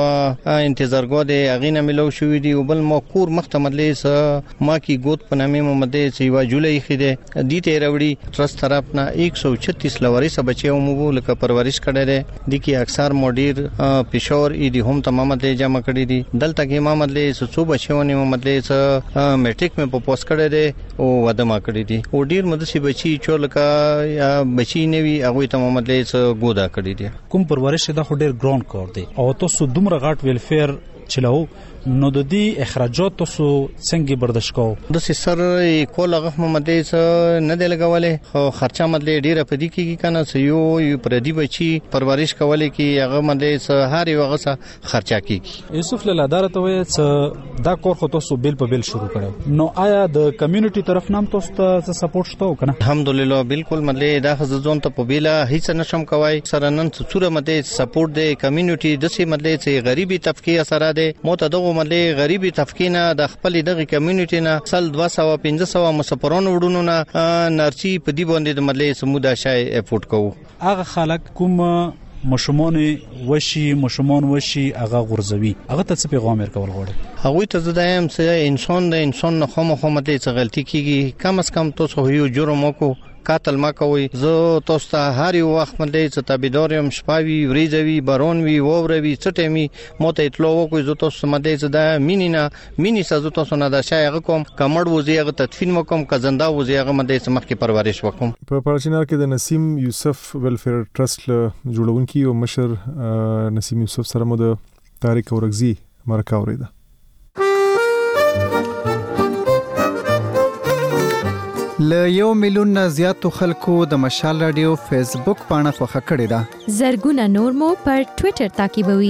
انتظارګو دي اغینه ملو شوې دي او بل موکور مختمدلې څه ما کی ګوت پنامه مدلې څه وا جولای خېده دي ته راوړي ترس طرف نه ایک سو چھتیس لوري سه بچي مو لکه پرورش کړي دي د کی اکثر مدیر پېښور ای دي هم تمام مدلې جمع کړي دي دلته کې ما مدلې څه شونه مطلب څه میټریک مې په پوس کړی دی او واده ما کړی دی او ډیر مدرسې بچي چولکا یا بچي نوي هغه ته مطلب څه ګودا کړی دی. کوم پرورش دا خو ډیر ګراوند کار دی او تاسو دومره غاټ ویلفیر چلاو نو د دې اخراجات تاسو څنګه برداشت کوو؟ د سر کول هغه محمدې څه نه دی لګولې خو خرچه مطلب ډیره پدې کېږي کنه سې یو یو پردي بچي پرورش کولې کې هغه مطلب څه هر یو هغه څه خرچه کېږي. یوسف لالا دار ته وایي څه دا کور خو تاسو بیل په بیل شروع کړو نو آیا د کمیونټي طرف نام تاسو ته سپورټ شته کنه؟ الحمدلله بالکل مطلب دا خزون ته په بیل هیڅ نشم کوي سره نن څوره مطلب سپورټ دی کمیونټي د سي مطلب څه غریبي طبقه اثر دی مو ته دغه ملي غریبي طبقه د خپل دغه کمیونټي نه سل دوه سوه پنځه سوه مسافرانو وډونو نه نارچی په دی باندې د ملي سمودا شای افورت کوو. هغه خلک کوم مشمون وشي مشمون وشي هغه غرزوي هغه ته څه پیغام ورکول غواړي؟ هغه ته زدایم چې انسان د انسان نه خامخا مته څه غلطي کیږي کم از کم تاسو یو جرم وکړو قاتل ما کوي زه تاسو ته هر یو وخت باندې چې تابعدارم شپاوي وریځوي بارون وی ووروي چټمي موته اطلاع وکړو زه تاسو باندې چې دا مینینا مینی سازو تاسو نه دا شای کوم کمړ وزي هغه تدفین وکم کزنده وزي هغه باندې سمخ کې پرورش وکم. په پاړچنار کې د نسیم یوسف ویلفیر ټرست جوړونکي او مشر نسیم یوسف سره مو د طارق اورکزي مرکه اوریده. ل یو میلیون نه زیاتو خلکو د مشال رادیو فیسبوک پاڼه خوښه کړې ده. زرګونه نور مو پر ټوئیټر تعقیبوي.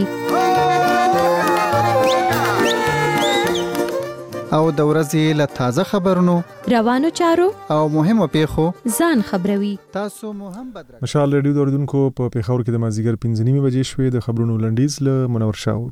او د ورځې له تازه خبرونو، روانو چارو او مهمو پیښو ځان خبروي. تاسو مو هم بدر مشال رادیو دوردونکو په پیښور کې د مازیګر پنځه نیمې بجې شوې. د خبرونو لنډیز له منور شاور.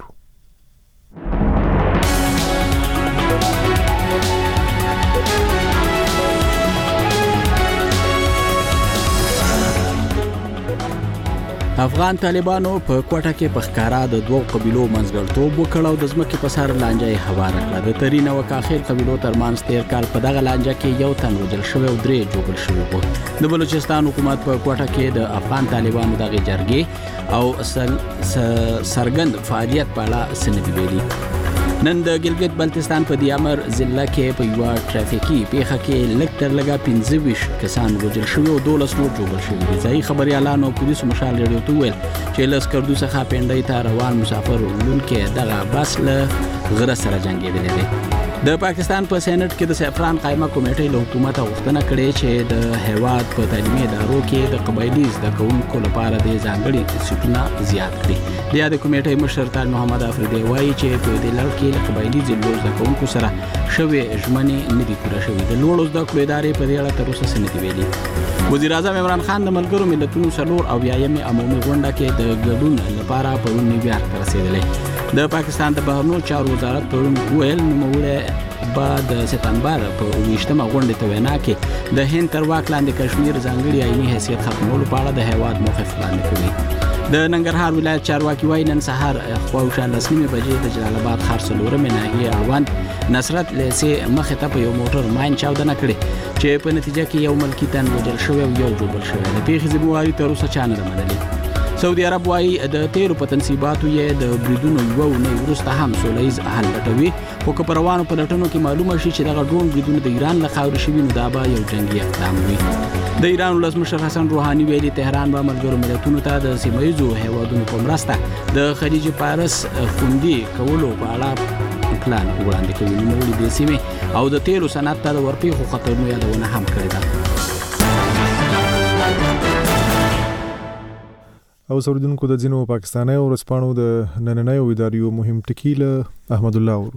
افغان طالبانو په کوټه کې په ښکارا د دوو قبیلو منځګړتوب وکړ او د ځمکې په سر لانجه یې هواره کړه. د ترین او کاخیر قبیلو ترمنځ تیر کال په دغه لانجه کې یو تن وژل شوی او درې جوړل شوي وو. د بلوچستان حکومت په کوټه کې د افغان طالبانو دغه جرګې او سرګند فعالیت په اړه سندې ویلي. نن د ګلګت بلتستان په دیامر ضلع کې په یو ټرافیکي پیښه کې لږ تر لږه پنځه ویشت کسان وژل شوي او دولس نور جوړل شوي دي. ځایي خبریالانو پولیسو مشال رادیو ته وویل چې له سکردو څخه پنډۍ ته روان مسافر وړونکی دغه بس له غره سره جنګېدلی دی. د پاکستان په سېنات کې د سیفران قائمه کمیټې له حکومت غوښتنه کړې چې د هیواد په تعلیمي ادارو کې د قبایلي زده کوونکو لپاره د ځانګړي سیټونه زیات کړي. د یاد کمیټې مشر تاج محمد افریدی وایي چې په دې لړ کې د قبایلي ضلعو زده کوونکو سره شوې ژمنې نه دي پوره شوې. د لوړو زده کړو ادارې په دې اړه تر اوسه څه نه دي ویلي. وزیر اعظم عمران خان د ملګرو ملتونو څلور اویایمې عمومي غونډه کې د ګډون لپاره پرون نیویارک ته رسېدلی. د پاکستان د بهرنیو چارو وزارت پرون ویل نوموړی به د سپتمبر په اوویشتمه غونډې ته وینا کې د هند تر واک لاندې کشمیر ځانګړي آئیني حیثیت ختمولو په اړه د هیواد موقف وړاندې کوي. د ننګرهار ولایت چارواکي وایي نن سهار خواوشا لس نیمې بجې د جلال آباد ښار څلورمې ناحیې اړوند نصرت لیسې مخې ته په یو موټر ماین چاودنه کړې چې په نتیجه کې یو ملکي تن وژل شوی او یو ژوبل شوی. د پیښې ذمهواري تر اوسه چا نه ده منلې. سعودي عرب وایي د تیرو په تنصیباتو یې د بریدونو یوه اونۍ وروسته هم سوله ییز حل لټوي، خو که په روانو پلټنو کې معلومه شي چې دغه ډرون بریدونه د ایران له خاورې شوي نو دا به یو جنګي اقدام وي. د ایران ولسمشر حسن روحاني ویلي تهران به ملګرو ملتونو ته د سیمه ییزو هیوادونو په مرسته د خلیج فارس خوندي کولو په اړه پلان وړاندې کوي. نوموړي د سیمې او د تیلو صنعت ته د ورپېښو خطرونو یادونه هم کړې ده. او سردونکو د ځینو پاکستاني ورځپاڼو د نننیو اداریو مهم ټکي له احمد الله ورو.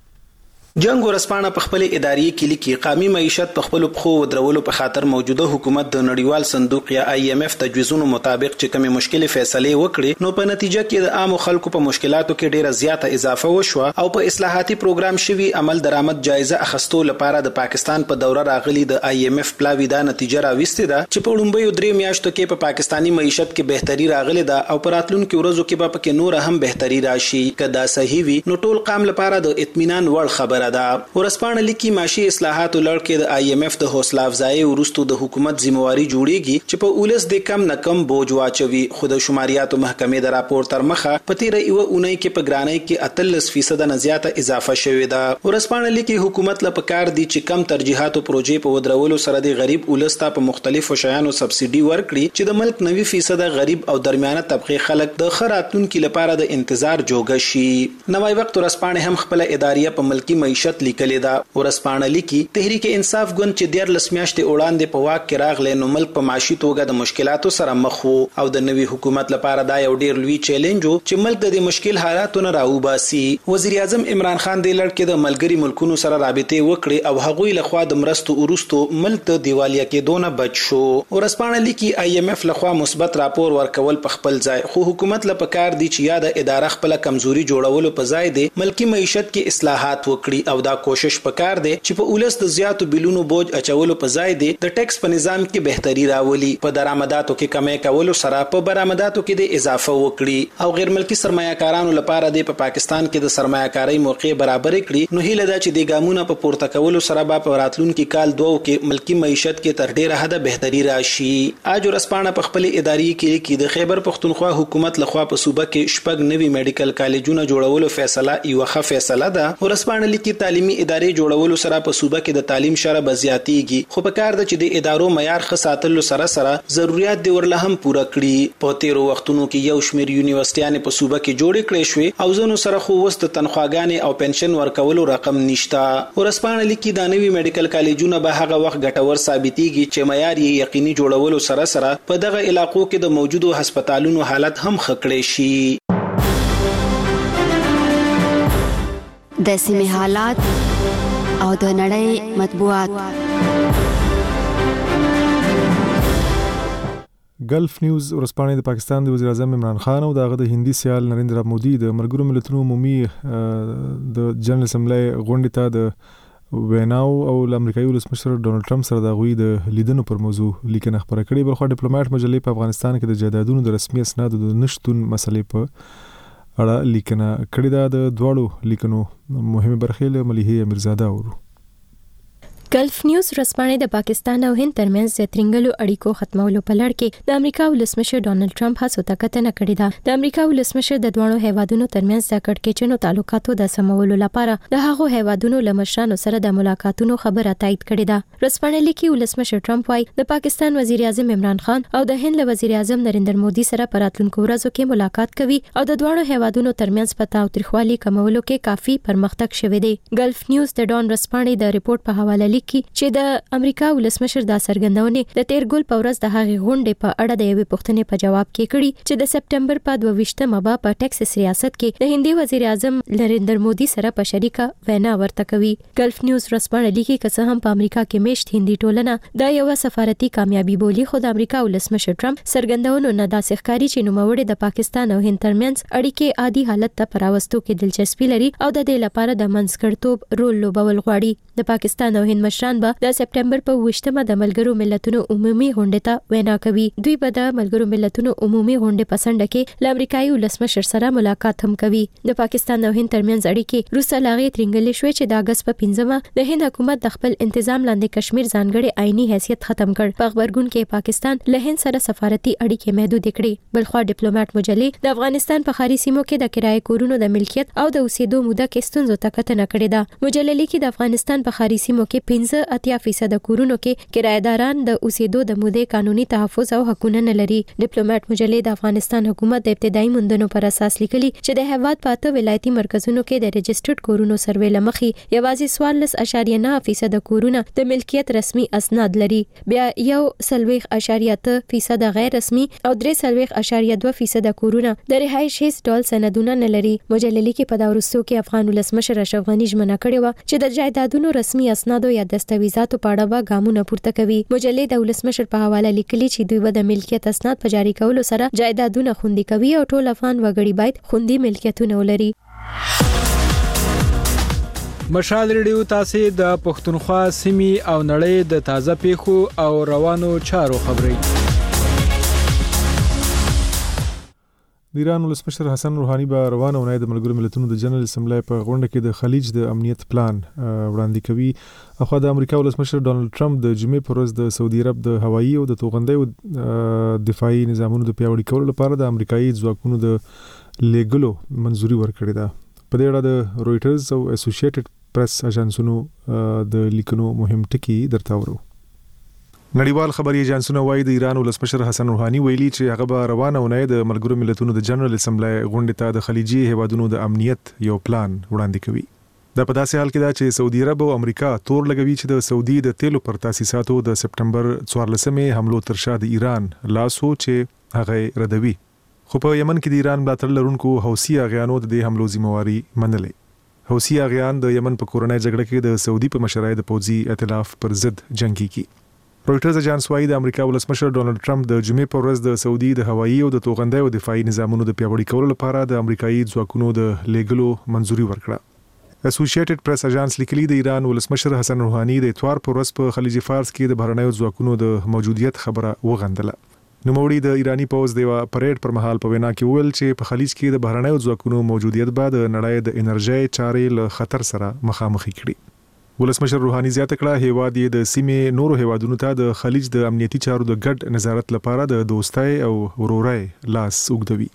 جنگ ورسپانه په خپل اداري کې لیکي قومي معیشت په خپل پخو ودرولو په خاطر موجوده حکومت د نړیوال صندوق یا آی ایم اف تجویزونو مطابق چې کومه مشکله فیصله وکړي نو په نتیجه کې د عام خلکو په مشکلاتو کې ډیره زیاته اضافه وشوه او په اصلاحاتي پروګرام شوی عمل درآمد جایزه اخستو لپاره د پاکستان په دوره راغلي د آی ایم اف پلاوی دا نتیجه راوستې ده چې په لومبۍ درې میاشتو کې په پا پاکستانی معیشت کې بهتري راغلي ده او په راتلونکو ورځو کې به پکې نور هم بهتري راشي. کدا صحیح وي نو ټول قام لپاره د اطمینان وړ خبره ده. ورسپانه لیکي معاشي اصلاحات لړ کې د آی ایم اف د حوصله افزایی ورستو د حکومت ذمہواری جوړیږي چې په اولس د کم نه کم بوج واچوي. خو د شماریاتو محکمې د راپور تر مخه په تیر یو اونۍ کې په ګرانۍ کې اتلس فیصد نه زیاته اضافه شوې ده. ورسپانه لیکي حکومت له پکار دي چې کم ترجیحاتو پروژې په ودرولو سره د غریب اولس ته په مختلفو شیانو سبسيډي ورکړي چې د ملک نوي فیصد غریب او درمیانه طبقه خلک د خراتونکو لپاره د انتظار جوګه شي. نوای وخت ورسپانه هم خپل اداریه په ملکی معیشت لیکلې ده. ورسپانه لیکي تحریک انصاف ګوند چې ډیر لسمیاشتې وړاندې په واک کې راغلی نو ملک په معاشي توګه د مشکلاتو سره مخ وو او د نوي حکومت لپاره دا یو ډیر لوی چیلنج و چې ملک د مشکل حالاتو نه راوباسي. وزیر اعظم عمران خان د لړ کې د ملګری ملکونو سره رابطې وکړي او هغوی له خوا د مرستو ورستو ملک ته دیوالیا کېدونه بچ شو. ورسپانه لیکي آی ایم اف له خوا مثبت راپور ورکول په خپل ځای خو حکومت له پکار دي چې یاد اداره خپل کمزوري جوړولو په ځای دی ملکی معیشت کې اصلاحات وکړي او دا کوشش پکار دی چې په اولس د زیاتو بیلونو بوج اچولو په ځای دی د ټیکس په نظام کې بهتري راولي، په درآمداتو کې کمی کولو سره په برآمداتو کې د اضافه وکړي او غیر ملکی سرمایه‌کارانو لپاره د په پاکستان کې د سرمایه‌کاري موقع برابر کړي. نو هیله ده چې د ګامونو په پورته کولو سره به راتلونکي کال دوه کې ملکی معیشت کې تر ډیره حد بهتري راشي. اج ورسپانه په خپل اداري کې کې د خیبر پختونخوا حکومت لخوا په صوبه کې شپږ نوي میډیکل کالجونه جوړولو فیصله یو ښه فیصله ده. ورسپانه لیکي کې تعلیمي ادارې جوړولو سره په صوبه کې د تعلیم شره بزیاتیږي، خو په کار د چې د ادارو معیار ښه ساتلو سره سره ضرورت دی ورله هم پوره کړي. په تیرو وختونو کې یو شمېر یونیورسيټیانې په صوبه کې جوړې کړې شوې او ځینو سره خو اوس د تنخواګانې او پنشن ورکولو رقم نشته. ورسپانه لیکي دا نوي میډیکل کالجونه به هغه وخت ګټور ثابتېږي چې معیار یې یقیني جوړولو سره سره په دغه علاقو کې د موجودو هسپتالونو حالت هم ښه کړی شي. د سیمې حالات او د نړۍ مطبوعات. ګلف نیوز ورسپانې د پاکستان د وزیر اعظم عمران خان او دغه د هندي سیال نریندرا مودي د ملګرو ملتونو عمومي د جنرال اسمبلی غونډې ته د ویناو او امریکایي ولسمشر ډونالد ټرمپ سره د غوي د لیدنو پر موضوع لیکنه خبره کړې. بلخو ډیپلوماټ مجلې په افغانستان کې د جایدادونو د رسمي اسنادو د نشټون مسلې په اړه لیکنه کړې ده. د دواړو لیکنو مهمه برخې له مليحه امیرزاده اورو. ګلف نیوز رسپانې د پاکستان او هند ترمنځ د ترنګلو اړیکو ختمولو په لړ کې د امریکا ولسمشر ډونالد ټرمپ هڅو ته کتنه کړې ده. د امریکا ولسمشر د دوه هیوادونو ترمنځ د کړکېچنو تعلقاتو د سمولو لپاره د هغو هیوادونو له مشرانو سره د ملاقاتونو خبره تایید کړې ده. رسپانې لیکي ولسمشر ټرمپ وايي د پاکستان وزیر اعظم عمران خان او د هند له وزیر اعظم نریندر مودي سره په راتلونکو ورځو کې ملاقات کوي او د دوه هیوادونو ترمنځ په تاوتریخوالي کمولو کې کافي پرمختګ شوی دی. ګلف نیوز د ډون رسپانې د ریپورت په حواله لیکي چې د امریکا ولسمشر دا څرګندونه د تیرګل په ورځ د هغې غونډې په اړه د یوې پوښتنې په جواب کې کړي چې د سپټمبر په دوه ویشتمه به په ټکساس ریاست کې د هندي وزیر اعظم نریندر مودي سره په شریکه وینا ورته کوي. ګلف نیوز رسپانې لیکي که څه هم په امریکا کې میشت هندي ټولنه دا یو سفارتي کامیابی بولی، خو د امریکا ولسمشر ټرمپ څرګندونه نه داسې ښکاري چې نوموړي د پاکستان او هند ترمنځ اړیکې عادي حالت ته پراوستو کې دلچسپي لري او د دې لپاره د منځګړیتوب رول لوبول غواړي. د پاکستان او هند مشران به د سپټمبر په وشتمه د ملګرو ملتونو عمومي غونډې ته وینا کوي. دوی به د ملګرو ملتونو عمومي غونډې په سنډه کې له امریکایي ولسمشر سره ملاقات هم کوي. د پاکستان او هند ترمنځ اړیکې روسه لاغې ترنګلې شوې چې د اگست په پنځمه د هند حکومت د خپل انتظام لاندې کشمیر ځانګړي آئینی حیثیت ختم کړ. په خبرګون کې پاکستان له هند سره سفارتي اړیکې محدود کړې. بلخو ډیپلوماټ مجلې د افغانستان په خاري سیمو کې د کرایي کورونو د ملکیت او د اوسېدو موده کې ستونزو ته کتنه کړې ده. مجلې لیکي د افغانستان په خاري سیمو کې پنځه اتیا فیصد کورونو کې کرایداران د اوسېدو د مودې قانوني تحفظ او حقوق نه لري. ډیپلوماټ مجلې د افغانستان حکومت د ابتدایي موندنو پر اساس لیکلي چې د هیواد په اته ولایتي مرکزونو کې د رجسټرډ کورونو سروې لمخې یوازې څوارلس اعشاریه نه فیصد کورونه د ملکیت رسمي اسناد لري. بیا یو سلويخ اعشاریه ته فیصد غیر رسمي او درې سلويخ اعشاریه دوه فیصد کورونه د رهایش هیڅ ډول سندونه نه لري. مجلې کې په دا وروستو کې افغان ولسمشر اشرف غنی ژمنه کړې و چې د جایدادونو رسمي اسنادو یا دستاویزاتو په اړه به ګامونه پورته کوي. مجلې د ولسمشر په حواله لیکلي چې دوی به د ملکیت اسناد په جاری کولو سره جایدادونه خوندي کوي او ټول افغان وګړي باید خوندي ملکیتونه ولري. مشال ریډیو تاسو د پښتونخوا سیمې او نړۍ د تازه پیښو او روانو چارو خبري. د ایران ولسمشر حسن روحاني به روانه ونای د ملګرو ملتونو د جنرال اسمبلی په غونډه کې د خلیج د امنیت پلان وړاندې کوي. اخو د امریکا ولسمشر ډونالد ټرمپ د جمعې پر ورځ د سعودي عرب د هوایي او د توغندۍ دفاعي نظامونو د پیاوړي کولو لپاره د امریکایي ځواکونو د لیګلو منځوري ورکړې ده. په دې اړه د رويټرز او اسوسییټډ پریس اژانسونو د لیکنو مهم ټکي درته ورو. نړیوال خبري ایجنسونه وايي د ایران ولسمشر حسن روحاني ویلي چې هغه به روانه ونای د ملګرو ملتونو د جنرال اسمبلی غونډې ته د خلیجي هیوادونو د امنیت یو پلان وړاندې کوي. دا په داسې حال کې ده چې سعودي عرب او امریکا تور لګوي چې د سعودي د تیلو پر تاسیساتو د سپټمبر څوارلسمې حملو تر شا د ایران لاس و چې هغه ردوي. خو په یمن کې د ایران ملاتړ لرونکو حوثي اغیانو د دې حملو ذمہواری منلې. حوثي اغیان د یمن په کورنۍ جګړه کې د سعودي په مشرۍ د پوځي ائتلاف پر ضد جنگي کی. رويټرز اژانس وايي د امریکا ولسمشر ډونالد ټرمپ د جمعې پر ورځ د سعودي د هوایي او د توغندۍ او دفاعي نظامونو د پیاوړي کولو لپاره د امریکایي ځواکونو د لیګلو منځوري ورکړه. اسوسییټډ پریس اژانس لیکلي د ایران ولسمشر حسن روحاني د اتوار پر ورځ په خلیج فارس کې د بهرنیو ځواکونو د موجودیت خبره وغندله. نوموړي د ایرانی پوز د پریډ پر مهال په وینا کې ویل چې په خلیج کې د بهرنیو ځواکونو موجودیت بعد نړۍ د انرژي چارې له خطر سره مخامخ کړي. ولسمشر روحاني زیاته کړه هیواد یې د سیمې نورو هیوادونو ته د خلیج د امنیتي چارو د ګډ نظارت لپاره د دوستۍ او ورورۍ لاس اوږدوي.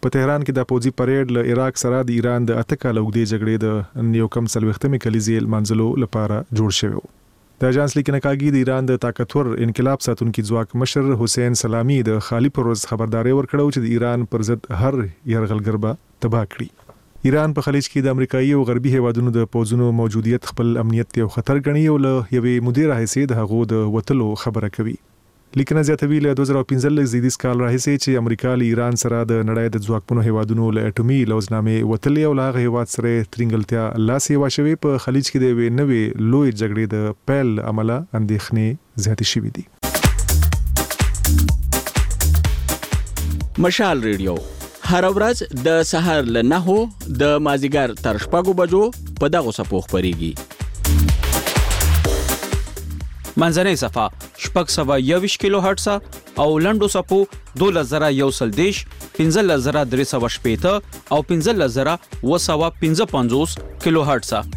په تهران کې د پوځي پریډ له عراق سره د ایران د اته کال اوږدې جګړې د نیو کم څلوېښتمې کلیزې لمانځلو لپاره جوړ شوی و. د اژانس لیکنه کاږي د ایران د طاقتور انقلاب ساتونکي ځواک مشر حسین سلامی د خالی پروز خبرداري ورکړو چې د ایران پر ضد هر یرغلګر به تباه کړي. ایران په خلیج کې د امریکایي او غربي هیوادونو د پوځونو موجودیت خپل امنیت یو خطر ګڼي او له یوې مدیر راهیسې د هغو د وتلو خبره کوي. لیکنه زیاتوي له دوه زره پنځلس زیدیز کال راهیسې چې امریکا له ایران سره د نړۍ د ځواکمنو هیوادونو له اټومي لوزنامې وتلې او له هغه هیواد سره ترنګلتیا لاسې واچوي. په خلیج کې د یوې نوې لوی جګړې د پیل عمله اندېښنې زیاتې شوې دي. مشال ریډیو هر ورځ د سهار له نهو د مازیګر تر شپږو بجو په دغه سپو خبريږي. منځنۍ صفه شپږ سوه یوویشت کیلو هرټز او لنډو سپو دولس زره یو سل دېرش، پنځلس زره درې سوه شپېته او پنځلس زره اوه سوه پنځه پنځوس کیلو هرټز.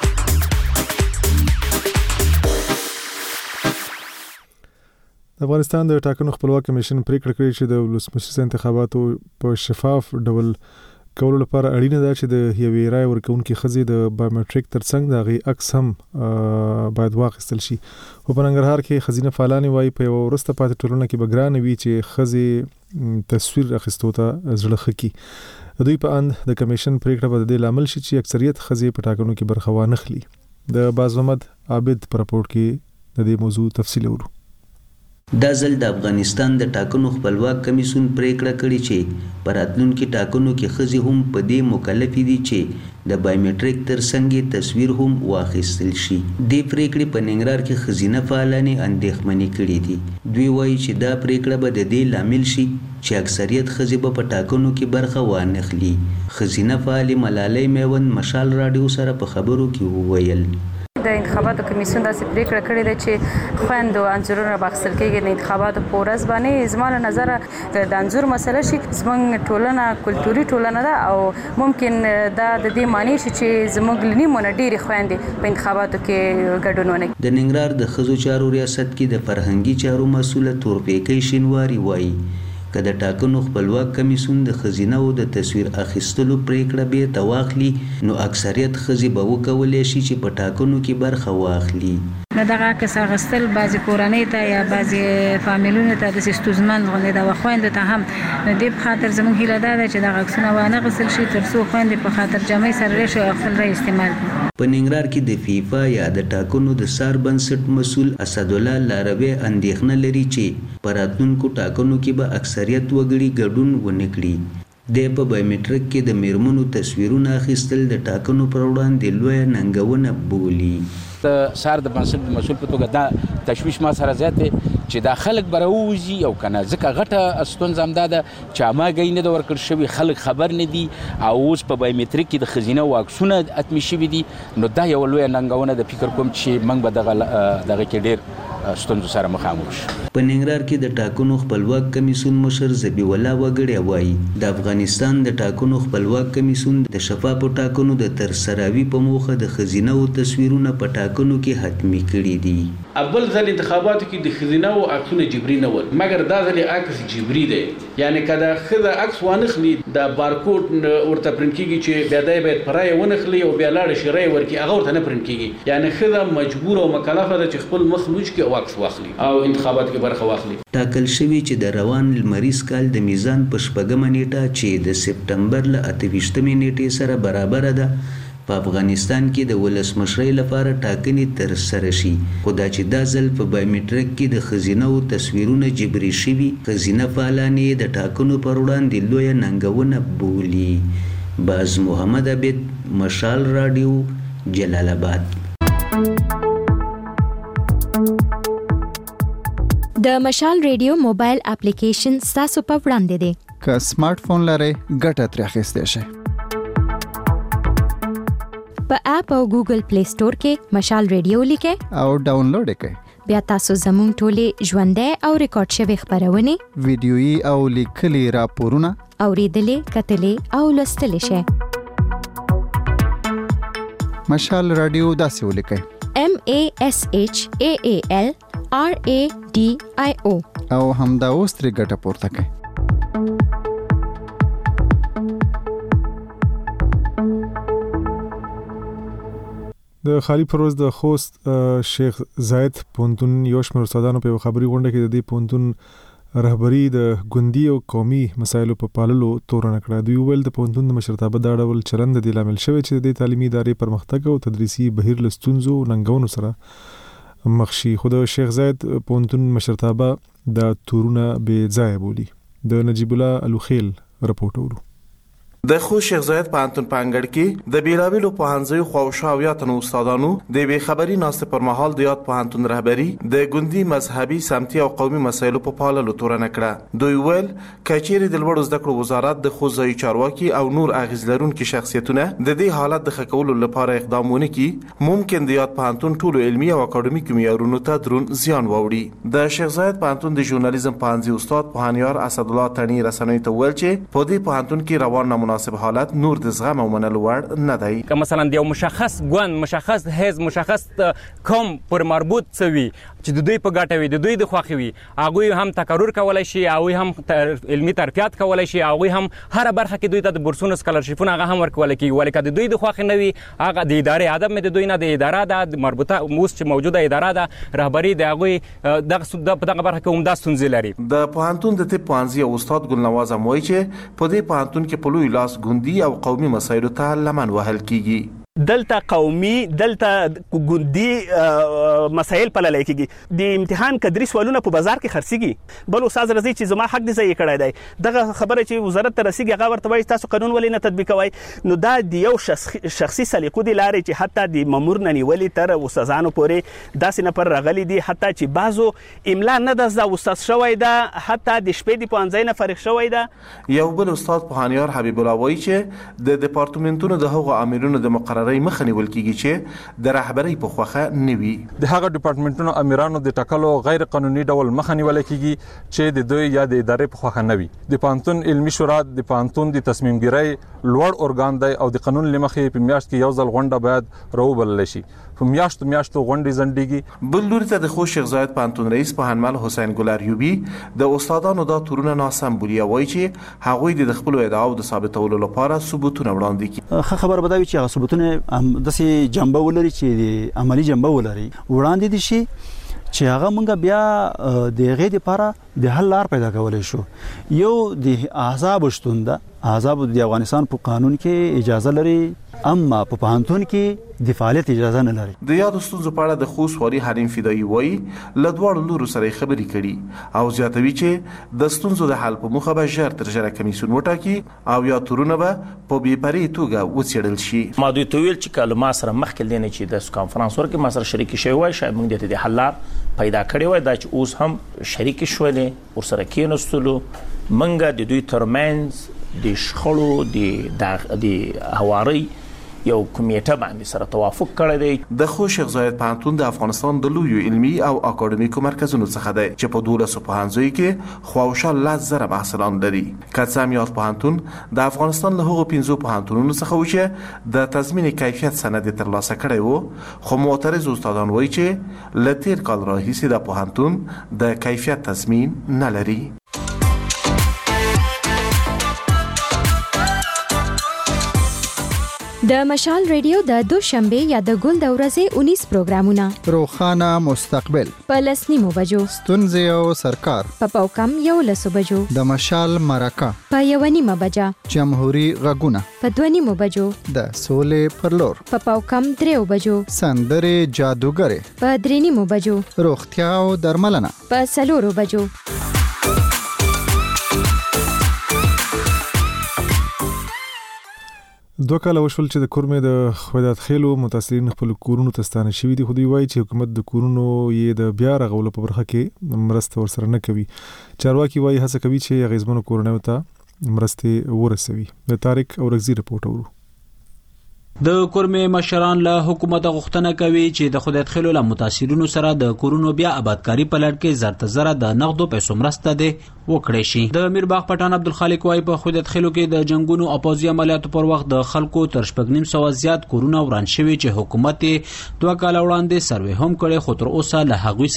د افغانستان د ټاکنو خپلواک کمیشن پریکړه کړې چې د ولسمشر انتخاباتو په شفاف ډول کولو لپاره اړینه ده چې د یوې رای ورکوونکې ښځې د بایومټریک ترڅنګ د هغې عکس هم باید واخیستل شي. خو په ننګرهار کې ښځینه فعالانې وایي په یوه وروسته پاتې ټولنه کې به ګرانه وي چې ښځې تصویر اخیستو ته زړه ښه کړي. دوی په اند د کمیشن پریکړه به د دې لامل شي چې اکثریت ښځې په ټاکنو کې برخه وانخلي. د باز محمد عابد په راپورټ کې د دې موضوع تفصیل اورو. دا ځل د افغانستان د ټاکنو خپلواک کمیسیون پریکړه کړې چې په راتلونکي ټاکنو کې ښځې هم په دې مکلفې دي چې د بایومټریک ترڅنګ تصویر هم واخیستل شي. دې پریکړې په ننګرهار کې ښځینه فعالانې اندېښمنې کړې دي. دوی وایي چې دا پریکړه به د دې لامل شي چې اکثریت ښځې به په ټاکنو کې برخه وانخلي. ښځینه فعالې ملالۍ میوند مشال راډیو سره په خبرو کې وویل د انتخاباتو کمیسیون داسې پریکړه کړې ده چې خویندو انځورونه به اخیستل کېږي د انتخاباتو په ورځ باندې. زما له نظره د انځور مسله شي زموږ ټولنه کلتوري ټولنه ده او ممکن دا د دې معنی شي چې زموږ له نیمو نه ډېرې خویندې په انتخاباتو کې ګډون ونه کړي. د ننګرهار د ښځو چارو ریاست کې د فرهنګي چارو مسؤله تورپیکۍ شینواري وایي که د ټاکنو خپلواک کمیسیون د ښځینه‌و د تصویر اخیستلو پریکړه بیرته واخلي نو اکثریت ښځې به وکولی شي چې په ټاکنو کې برخه واخلي. نو دغه عکس اخیستل بعضې کورنۍ ته یا بعضې فامیلونو ته داسې ستونزمن غوندې ده او خویندو ته هم. نو دې په خاطر زموږ هیله دا ده چې دغه عکسونه وانه اخیستل شي تر څو خویندې په خاطر جامې سره راشي او خپل رای استعمال کړي. په ننګرهار کې د فیفا یا د ټاکنو د سار بنسټ مسؤل اسدالله لاروی اندېښنه لري چې په راتلونکو ټاکنو کې به اکثریت وګړي ګډون ونه کړي. د په بایومټریک کې د میرمنو تصویرونه اخیستل د ټاکنو پر وړاندې لویه ننګونه بولي. د سار د بنسټ مسؤل په توګه دا تشویش ما سره زیات دی چې دا خلک به راووځي او که نه ځکه غټه ستونزه همدا ده چې هماګۍ نه ده ورکړل شوي، خلک خبر نه دي او اوس په بایومټریک کې د ښځینه عکسونه حتمي شوي دي. نو دا یوه لویه ننګونه ده. فکر کوم چې موږ به دغه دغه کې ډېر ستونزو سره مخامخ شو. په ننګرهار کې د ټاکنو خپلواک کمیسیون مشر ذبیح الله وګړی وایي د افغانستان د ټاکنو خپلواک کمیسیون د شفافو ټاکنو د ترسروي په موخه د ښځینه‌و تصویرونه په ټاکنو کې حتمي کړي دي. اول ځل انتخاباتو کې د ښځینه‌و عکسونه جبري نه ول، مګر دا ځل عکس جبري دی. یعنی که د ښځه عکس وانخلي د بارکوډ ورته پرنټ کېږي چې بیا دی باید په رایه ونخلي او بیا لاړه شي رایه ورکړي، هغه ورته نه پرنټ کېږي. یعنی ښځه مجبوره او مکلفه ده چې خپل مخ لوچ کړي او عکس واخلي او انتخابات کې برخه واخلي. ټاکل شوی چې د روان لمریز کال د میزان په شپږمه نیټه چې د سپټمبر له اته ویشتمې نیټې سره برابره ده په افغانستان کې د ولسمشرۍ لپاره ټاکنې ترسره شي. خو دا چې دا ځل په بایومټریک کې د ښځینه‌و تصویرونه جبري شوي، ښځینه فعالانې د ټاکنو پر وړاندې لویه ننګونه بولي. باز محمد عابد مشال راډیو جلال آباد. د مشال ریډیو موبایل اپلیکیشن ستاسو په وړاندې دی. که سمارټ فون لرئ ګټه ترې اخیستی شئ. په اپ او ګوګل پلی سٹور کې مشال ریډیو لیکئ او ډاونلوډ یې کړئ. بیا تاسو زموږ ټولې ژوندۍ او ریکارډ شوې خبرونه، ویډیويي او لیکلي راپورونه اوریدلې، کتلې او لوستلې شئ. مشال راډیو داسې ولیکئ: M A S H A A L R A D I O او همدا اوس ترې ګټه پورته کړئ. د خالی پروز د خوست شیخ زاید پونتون یو شمېر استادانو په خبري غونډه کې د دې پونتون رهبری د ګوندي او قومي مسایلو په پاللو تورن کړه. دوی ویل د پونتون د مشرتابه دا ډول چلند د لامل شوی چې د تعلیمي ادارې پرمختګ او تدریسي بهیر لستونزو ننګونو سره مخشي. خو د شیخ زاید پونتون مشرتابه د تورونه بې ځای بولی. د نجیب الله الوخیل رپورټ ورو. د خو شیخ زاید پانتون پنګړ کې د بیلابیلو پوهنځیو خواوشا تنو استادانو د بې خبري ناست پر مهال د یاد پوهنتون رهبری د ګوندي مذهبي سمتي او قومي مسایلو په پاللو تورن کړه. دوی ویل کچېری د لوړو زده کړو وزارت د خوځي چارواکي او نور اغیز لرونکي شخصیتونه د دې حالت د خکولو لپاره اقدامونه کوي ممکن د یاد پوهنتون ټولو علمي او اکاډمیک معیارونو ته درون زیان واوړي. د شیخ زاید پوهنتون د ژورنالیزم پوهنځي استاد پوهانیار اسدالله تنی رسنوي ته ویل چې په دې پوهنتون کې روان نمونه مناسب حالت نور د زغم او منلو وړ نه دی. که مثلا د یو مشخص ګوند مشخص حزب مشخص قوم پر مربوط سوي چې د دوی په ګټه وي د دوی د خوښي وي هغه هم تقرر کولای شي او هم علمي ترفیعات کولای شي او هم هر برخه کې دوی ته د بورسونو سکالرشیپونه هغه هم ورکول کیږي ولکه د دوی د خوښي نه وي هغه د ادارې ادب مې د دوی نه د اداره د مربوطه موس چې موجوده اداره ده رهبری د هغه دغه په دغه برخه کې هم د ستونزې لري. د پوهنتون د طب پوهنځي او استاد ګلنواز موي چې په دې پوهنتون کې په لوی لاس ګوندي او قومي مسایلو ته لمن وهل کیږي. دلته قومي دلته ګوندي مسایل پلل کیږي. د امتحان کدري سوالونه په بازار کې خرڅيږي بل استاد رضی چې زما حق دي ځای کړای دی دغه خبره چې وزارت ته رسیږي هغه ورته وایي تاسو قانون ولې نه تطبیقوي. نو دا د یو شخصي سلیقو دی لاري چې حتی د مامور نه نیولې تر استادانو پورې داسې نه پر رغلي دي حتی چې بازو املا نه د زده استاد شوی دا حتی د شپې د پنځه نه فرق شوی دا. یو بل استاد پوهانیار حبیب الله وایي چې د دپارتمنټونو د هغو امیرونو د مقرر رای مخنی ول کیږي چې د رهبری په خوخه نوي د هغه ډپارټمنټونو امیرانو د ټاکلو غیر قانوني ډول مخنی ول کیږي چې د دوی یا د ادارې په خوخه نوي. د پانتون علمي شورا د پانتون د تصمیم ګیرۍ لوړ ارګان دی او د قانون لمخې په میاشت کې یو ځل غونډه باید راوبلل شي. په میاشتو میاشتو غونډې زندګي بل لوري ته د خو شیخ زاید پانتون رئیس پهنمل حسین ګل اریوبی د استادانو دا تورونه ناسم بولی وایي چې هغوی د خپل ادعاو د ثابتولو لپاره ثبوتونه وړاندې کړي. خبر بدوي چې هغه ثبوتونه داسې جنبه ولري چې عملی جنبه ولري وړاندې دي شي چې هغه مونږ بیا د غې لپاره د حل لار پیدا کولای شو. یو د احزاب شتون ده احزاب د افغانستان په قانون کې اجازه لري اما په پوهنتون کې د فعالیت اجازه نه لري. د یاد ستونزو په اړه د خوشواري حریم فدایي وایي له دواړو لورو سره خبرې کړي او زیاتوي چې د ستونزو د حل په موخه به ژر تر ژره کمیسیون وټاکي او یا تورونه به په بې پرې توګه وڅېړل شي. ما دوی ته ویل چې کله ما سره مخکې دی نه چې د کانفرنس ورکې ما سره شریک شوی وای شاید موږ دې د حل لار پیدا کړی وای دا چې اوس هم شریک شولې ورسره کېناستلو منګه د دوی ترمنځ د شخړو د د هواري یو کمیټه باندې سره توافق کړی دی. د خو شیخ زاید پوهنتون د افغانستان د لویو علمي او اکاډمیکو مرکزونو څخه دی چې په دولسو پوهنځیو کې خواوشا لس زره محصلان لري. که څه هم یاد پوهنتون د افغانستان له هغو پنځو پوهنتونونو څخه و چې د تضمین کیفیت سند یې ترلاسه کړی و خو معترض استادان وایي چې له تیر کال راهیسې د پوهنتون د کیفیت تضمین نه لري. د مشال ریډیو د دوشنبه یا د ګل د ورځې اونیس پروګرامونه روخانه مستقبل په لسنیمو بجو ستونزې او سرکار په پاوکم یو لسو بجو د مشال مرکه په یو نیمه بجا جمهوریت غږونه په دوه نیمو بجو د سولې پر لور په پاوکم دریو بجو سندرې جادوګرې په درې نیمو بجو روغتیا او درملنه په څلورو بجو. دوه کاله وشول چې د کورمې د خویدات خېلو متاثرین خپل کورونو ته ستانه شوي دي خو دوی وایي چې حکومت د کورونو یې د بیا رغولو په برخه کې مرسته ورسره نه کوي. چارواکي وایي هڅه کوي چې اغیزمنو کورنیو ته مرستې ورسوي. د طارق اورغزي رپورټ ورو. د کورمې مشران له حکومت غوښتنه کوي چې د خودت خلو له متاثرینو سره د کورونو بیا آبادکاری په لړ کې زر تر زره د نقدو پیسو مرسته ده وکړي شي. د میرباغ پټان عبدالخالق وايي په خودت خلو کې د جنگونو او پوځي عملیاتو پر وخت د خلکو تر شپږ نیم سوه زیات کورونه وران شوي چې حکومت دوه کال وړاندې سروې هم کړي خو تر اوسه له هغوی سره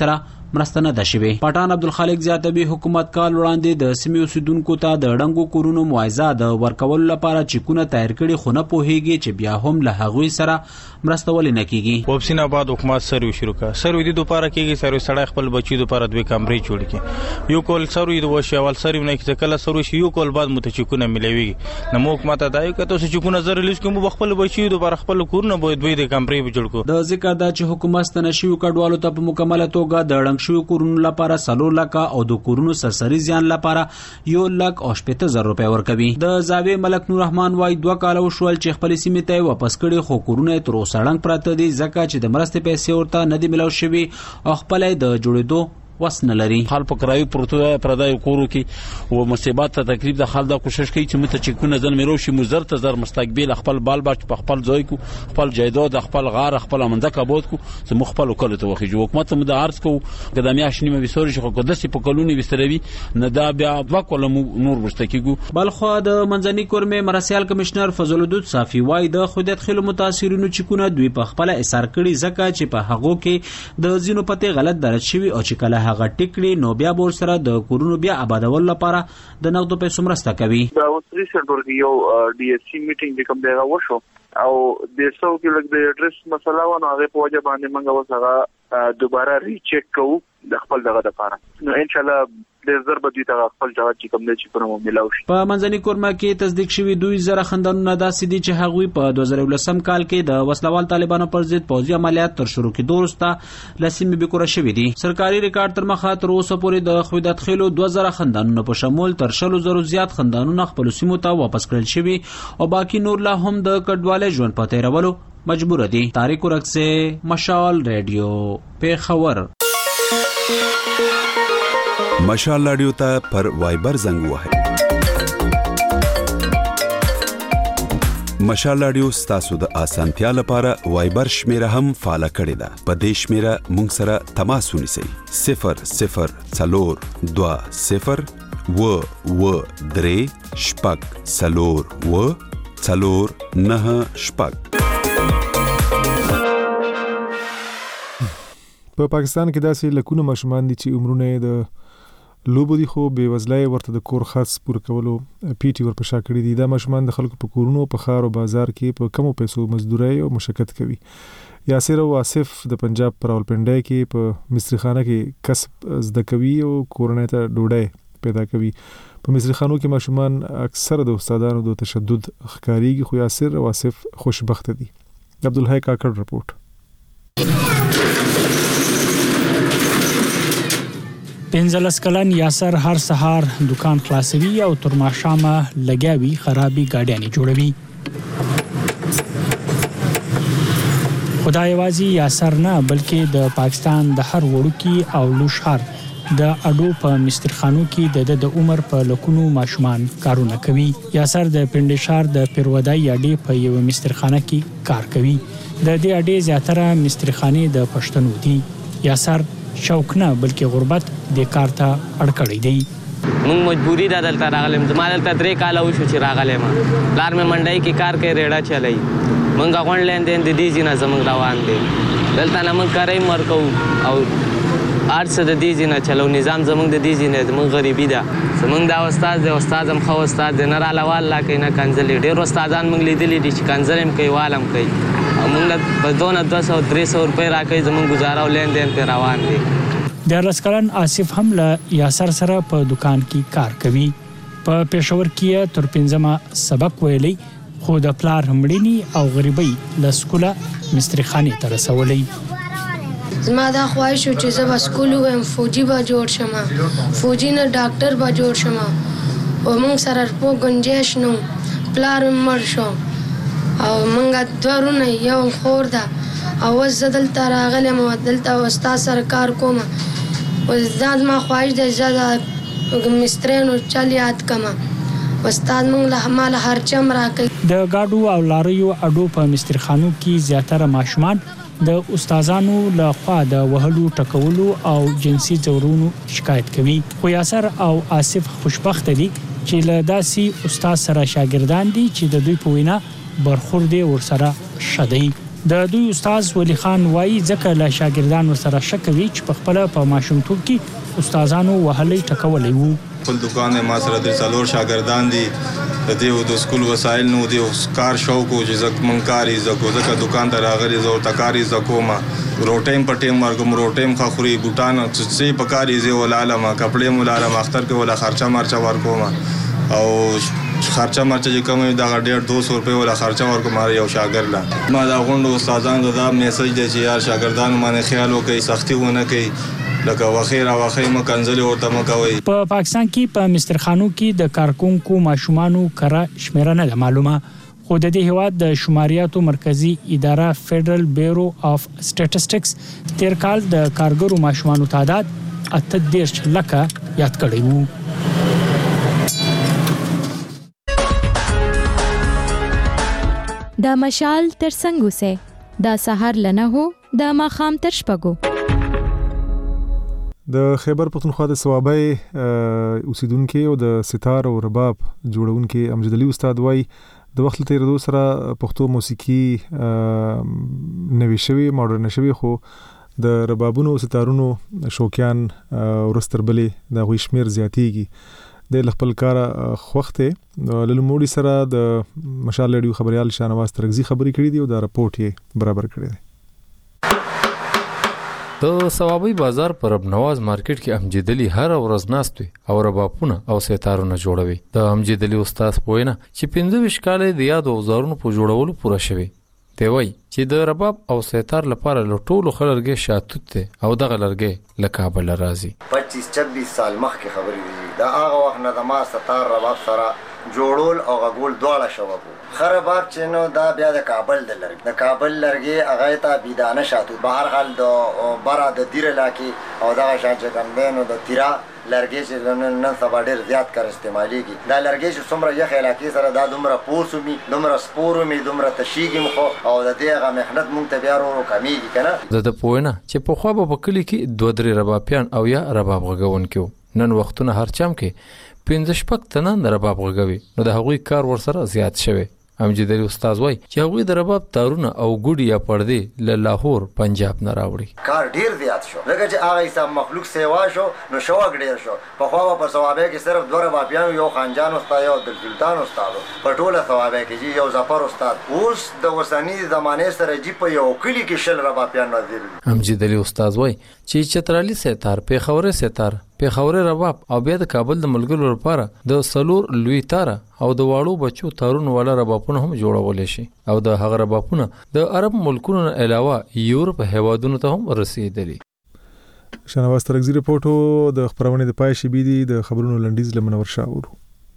مرسته نه ده شوې. پټان عبدالخالق زیاتوي حکومت کال وړاندې د سیمې اوسیدونکو ته د ړنګو کورونو معاوضه د ورکولو لپاره چیکونه تایر کړي، خو نه پوهیږي چې بیا هم له هغوی سره مرسته ولې نه کیږي. وبسین آباد حکومت سروي شروع کړ، سروي د دوپاره کېږي، سروي سړی خپل بچي دوپاره دوی کمرې جوړ کړي، یو کول سروي د وشي اول سروي نه کې کله سروي شي یو کول بعد متچکونه ملويږي. نو موږ ماته دایو کته چې چکونه زر لیس کوم خپل بچي دوپاره خپل کورونه به دوی د کمرې جوړ کو. د ذکر دا چې حکومت ستنشي کډوالو ته په مکمله توګه د ړنګ شویو کورونو لپاره سلور لکه او د کورونو سرسري زیان لپاره یو لک او شپېته زره روپۍ ورکوي. د زاویې ملک نور رحمان وايي دوه کاله وشول چې خپل سیمې ته واپس کړي، خو کورونه تر اوسه ړنګ پراته دي ځکه چې د مرستې پیسې ورته نه دي ملو شوي او خپل د جوړېدو وس نه لري. حال په کرایي پروتو پردای کورو کې او مصیبات ته تقریبا د حال د کوشش کوي چې مت چې کونه ځن میرو شي مزر ته زر مستقبل خپل بال بچ په خپل ځای کو خپل جیداد خپل غار خپل منځکه بود کو چې مخبل کله ته وخی حکومت مو د عرض کو قدمي عشنیمه وسوري شو کو دسي په کلونی وستروي نه دا بیا وکول نور ورستکیګو. بلخو د منځني کورمه مرسیال کمشنر فضل الدود صافي وايي د خودت خلو متاثرینو چې کونه دوی په خپل اثر کړي ځکه چې په هغو کې د زینو پته غلط درج شوی او چې کله هغه ټیکړي نو بیا بور سره د کورونو بیا آبادول لپاره د نقدو پیسو مرسته کوي. دا اوس ریسنټ ورګ یو ډي اس سی میټینګ کوم دی راوښو او د سو کې لګ د اډرس مسله و نو هغه په وجه باندې موږ وسره دوباره ریچیک کوو د خپل دغه لپاره. نو ان شاء الله د زر بدوی ته خپل جواب چې کوم دی چې کوم ملاو شي. په منځني کورما کې تصدیق شوی دوی زره خندانونه داسې دي چې هغوی په دوه زره ولسم کال کې د وسلوال طالبانو پر ضد پوځي عملیات تر شروع کېدو وروسته لسیمې بکوره شوې دي. سرکاري ریکارډ تر مخه تر اوسه پورې د خویدات خېلو دوه زره خندانونه په شمول تر شلو زرو زیات خندانونه خپل سیمو ته واپس کړل شوي او باقی نور لا هم د کډوالۍ ژوند په تیرولو مجبور دي. طارق ورکسه مشال ریډیو پیښور. مشال رادیو ته پر وایبر زنګ وهئ. مشال رادیو ستاسو د اسانتیا لپاره وایبر شمیره هم فعال کړی ده. په دې شمیره مونږ سره تماس ونیسئ. صفر صفر څلور دوه صفر و و درې شپږ څلور و څلور نه شپږ. په پاکستان کې داسې لکونه ماشومان دي چې عمرونه د لوبو دي خو بې وزلۍ ورته د کور خرڅ پوره کولو پیټي ورپشا کړي دي. دا ماشومان د خلکو په کورونو په ښار او بازار کې په کمو پیسو مزدورۍ او مشقت کوي. یاسر او آصف د پنجاب په راولپنډۍ کې په مصری خانه کې کسب زده کوي او کورنۍ ته ډوډۍ پیدا کوي. په مصری خانو کې ماشومان اکثر د استادانو د تشدد ښکاریږي خو یاسر او آصف خوشبخت دي. عبدالحی کاکړ رپورټ. پنځلس کلن یاسر هر سهار دکان خلاصوي او تر ماښامه لګیاوي خرابي گاډیانې جوړوي. خدای یوازې یاسر نه بلکې د پاکستان د هر وړوکي او لوی ښار د اډو په مسترخانو کې د د عمر په لکونو ماشومان کارونه کوي. یاسر د پنډي ښار د پیرودای اډې په یو مسترخانه کې کار کوي. د دې اډې زیاتره مسترخانې د پښتنو دي. یاسر شوق نه بلکې غربت د کار ته اړ کړی دی. مونږ مجبوری ده دلته راغلم. زما دلته درې کاله وشو چې راغلم. پلار مې منډۍ کې کار کوي ریډه چلوي. مونږ غونډ لیندین د دې ځینه زمونږ روان دی. دلته نه مونږ کاری ورکو او هر څه د دې ځینه چلو. نظام زمونږ د دې ځینه زمونږ غریبي ده. زمونږ دا استاد دی، استاد هم ښه استاد دی، نه راله واله کوي نه کنځلې. ډېر استادان مونږ لیدلي دي چې کنځل هم کوي والم کوي او مونږ په دونه دوه سوه درې سوه روپۍ راکوي. زمونږ ګزاره او لیندین پرې روان دی. دیارلس کلن آصف هم له یاسر سره په دکان کې کار کوي. په پېښور کې تر پنځمه سبق ویلی خو د پلار مړینې او غریبۍ له سکوله مسترخانې ته رسولی. زما دا خواهش و چې زه به سکول ووایم فوجي به جوړ شم، فوجي نه ډاکټر به جوړ شم. او موږ سره په گنجایش نو پلار مې مړ شو او موږ دوه وروڼه یو خور ده او اوس زه دلته راغلم او دلته استاد سره کار کوم. دا زما خواهش دی زه د مستریانو چل یاد کړم. استاد موږ له ماله هرچم راکوي. د ګاډو او لاریو اډو په مسترخانو کې زیاتره ماشومان د استادانو له خوا د وهلو ټکولو او جنسي ځورونو شکایت کوي. خو یاسر او آصف خوشبخت دي چې له داسې استاد سره شاګردان دي چې د دوی په وینا برخورد ورسره ښه دی. د دوی استاد ولی خان وایي ځکه له شاګردانو سره شک کوي چې په خپل په ماشومتوب کې استادانو وهلې ټکولې وو. خپل دکان ما سره د څلور شاګردان دي د دې د سکول وسایل نو د کار شوق او چې زک منکاري زکو زکه دکان ته راغلي زو تکاري زکوما روټیم پټیم ورګم روټیم خوري بوتان څه پکاري زه ولاله ما کپڑے مولاله مختر کې ولا خرچه مرچه ورکوما او خرچه مرچه چې کوم دا ډېر دو سو روپے ولا خرچه ورکوم یو شاګرد لا ما دا غونډو استادانو دا میسج دی چې یار شاګردانو باندې خیال وکړي سختي ونه کوي لکه وخیر او وخیر مکنزل ورته مکوي. په پاکستان کې په مسترخانو کې د کارکونکو ماشومانو کره شمیره نه معلومه، خو د دې هواد د شماریاتو مرکزی اداره فدرل بیورو اف سټټسټکس تیر کال د کارګرو ماشومانو تعداد اته دیرش لکه یاد کړی وو. دا مشال تر څنګه سه دا سحر لنه هو دا ماخام تر شپګو. د خیبر پختونخوا د صوابۍ اوسیدونکو او د ستار او رباب جوړونکو امجد علي استاد وای د وخت تیریدو سره پښتو موسیقي نوې شوی ماډرن شوی، خو د ربابونو او ستارونو شوقیان ورستربلې د غوي شمیر زیاتیږي. د خپل کار خوخته للموړي سره د مشال رادیو خبريال شانواز ترغزي خبري کړې دي او دا رپورت یې برابر کړی دی. د صوابۍ بازار پر ابنواز مارکیټ کې امجد علي هر ورځ ناست وي او ربابونه او ستارونه جوړوي. د امجد علي استاد پوینه چې پنځه ویشت کاله د یاد اوزارونو په جوړولو پوره شوی. دی وایي چې د رباب او ستار لپاره له ټولو خلرګي شاتوت ته او دغه لرګي له کابل راځي. پچیس چوبیس سال مخکې خبرې دي. دا هغه وخت نه د ما ستار رباب سره جوړول او غول دواړه شوه. خراباب چې نو دا بیا د کابل د لرګي د کابل لرګي هغه ته بيدانه شاتو بهر حال د برا د دیره لاکي او دا شان چې کوم دینو د تیرا لرګي چې نن نن سبا ډېر زیات کار استعماليږي. دا لرګي چې څومره یخ علاقې سره دا دومره پوسومي دومره سپورومي دومره تشيږي مخ او د دې هغه مهنت مونږ ته بیا ورو کمیږي کنه. د پوینه چې په خو په کلی کې دوه درې ربابیان او یا رباب غږون کېو. نن وختونه هر چم کې پنځه شپږ تنان رباب غږوي، نو د هغوی کار ورسره زیات شوی. امجد علي استاد وای چې هغوی د رباب تارونه او ګوډي یا پردې له لاهور پنجاب نه راوړي. کار ډیر زیات شو لکه چې هغه حساب مخلوق سیوا شو نو شوق ډیر شو. په خو په صوابۍ کې صرف دوه ربابیان یو خانجان استاد یو د سلطان استاد په ټوله صوابۍ کې یو ظفر استاد. اوس د وسنی زمانه سره جی په یو کلی کې شل ربابیان نازل. امجد علي استاد وای چې چترالی ستار په خوره ستار په خوره رباب او بیا د کابل د ملګرو لپاره د سلور لوی تار او د واړو بچو تارون ولا ربابونه هم جوړول شي او د هغه ربابونه د عرب ملکونو نه علاوه یورپ هیوادونو ته هم رسیدلي. شنواز ترغزي رپورټو د خبرونه د پای شي بي دي د خبرونو لنډیز لمنور شاور.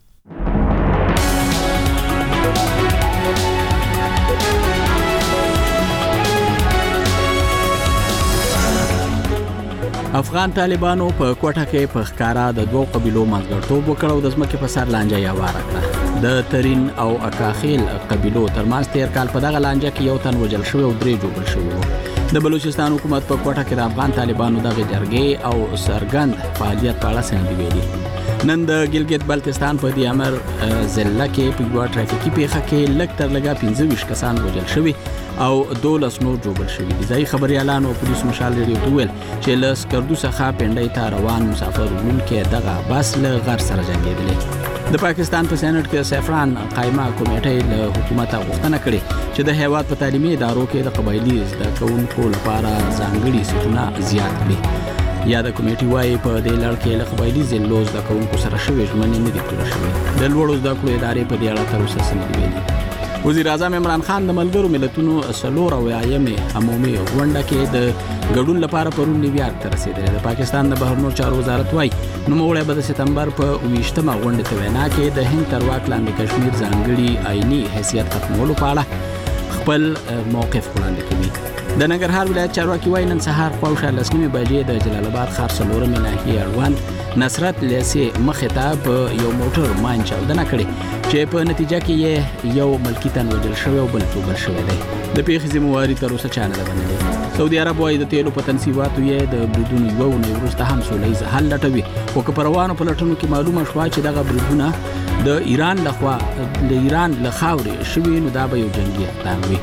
افغان طالبانو په کوټه کې په ښکارا د دوو قبيلو منځګړتوب وکړ او د ځمکې په سر لانجه یې واره کړه. د ترین او اکاخیل قبيلو ترمنځ تیر کال په دغه لانجه کې یو تن وژل شوی او درې جوړل شوی وو. د بلوچستان حکومت په کوټه کې د افغان طالبانو دغه جرګې او سرګند فعالیت په اړه سند ویلي. نن د ګلګت بلتستان په دی امر ضلع کې په یو ټرافیکي پیښه کې لږ تر لږه پنځه ویشت کسان وژل شوي او دولس نور جوړل شوي دي. ځای خبريالانو پولیس مشال لري ویل چې له سکردو څخه پنډای ته روان مسافر وړونکي دغه بس له غر سره جنګېدل. د پاکستان په سېنات کې سیفران قائمه کمیټې له حکومت غوښتنه کړې چې د هیواد په تعلیمي ادارو کې د قبایلی زده کوونکو لپاره ځانګړي سیټونه زیات کړي. یا د کمیټې وايي په دې لړ کې له قبایلی زلو زده کوونکو سره شوي ژمنې نه دي پوره شوې. د لوړو زده کړو ادارې په دې اړه تر اوسه څه نه دي ویلي. وزیر اعظم عمران خان د ملګرو ملتونو څلور اویایمې عمومي غونډه کې د ګډون لپاره پرون نیویارک ته رسیدلی. د پاکستان د بهرنیو چارو وزارت وايي نوموړی به د سپتمبر په اوویشتمه غونډې ته وینا کې د هند تر واک لاندې کشمیر ځانګړي آئیني حیثیت ختمولو په اړه خپل موقف وړاندې کوي. د ننګرهار ولایت چارواکي وايي نن سهار خواوشا لس نیمې بجې د جلال آباد ښار څلورمې ناحیې اړوند نصرت لیسې مخې ته په یو موټر ماین چاودنه کړې چې په نتیجه کې یې یو ملکي تن وژل شوی او بل ټوبل شوی دی. د پیښې ذمہواري تر اوسه چا نه ده منلې. سعودي عرب وايي د تیلو په تنصیباتو یې د بریدونو یوه اونۍ وروسته هم سوله ییز حل لټوي، خو که په روانو پلټنو کې معلومه شوه چې دغه بریدونه د ایران لخوا د ایران له خاورې شوي نو دا به یو جنګي اقدام وي.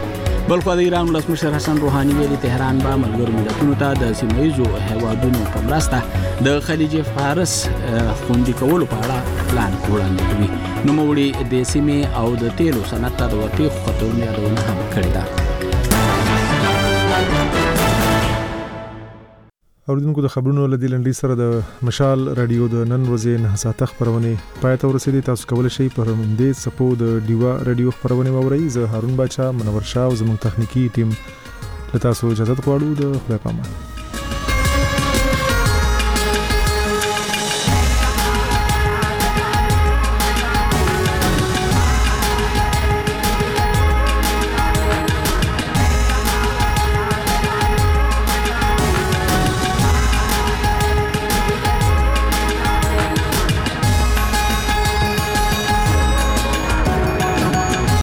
بلخو د ایران ولسمشر حسن روحاني ویلي تهران به ملګرو ملتونو ته د سیمه‌ییزو هیوادونو په مرسته د خلیج فارس خوندي کولو په اړه پلان وړاندې کوي. نوموړي د سیمې او د تیلو صنعت ته د ورپېښو خطرونو یادونه هم کړې ده. اوریدونکو د خبرونو لدی لنډی سره د مشال رادیو د نن ورځې نه ساته خبرونه پای ته ورسېدي. تاسو کولای شئ په همدې سپو د ډیوا رادیو خبرونه واورئ. زه هارون باچا منور شاه او زموږ تخنیکی ټیم له تاسو اجازه غواړو. د خدای پامان.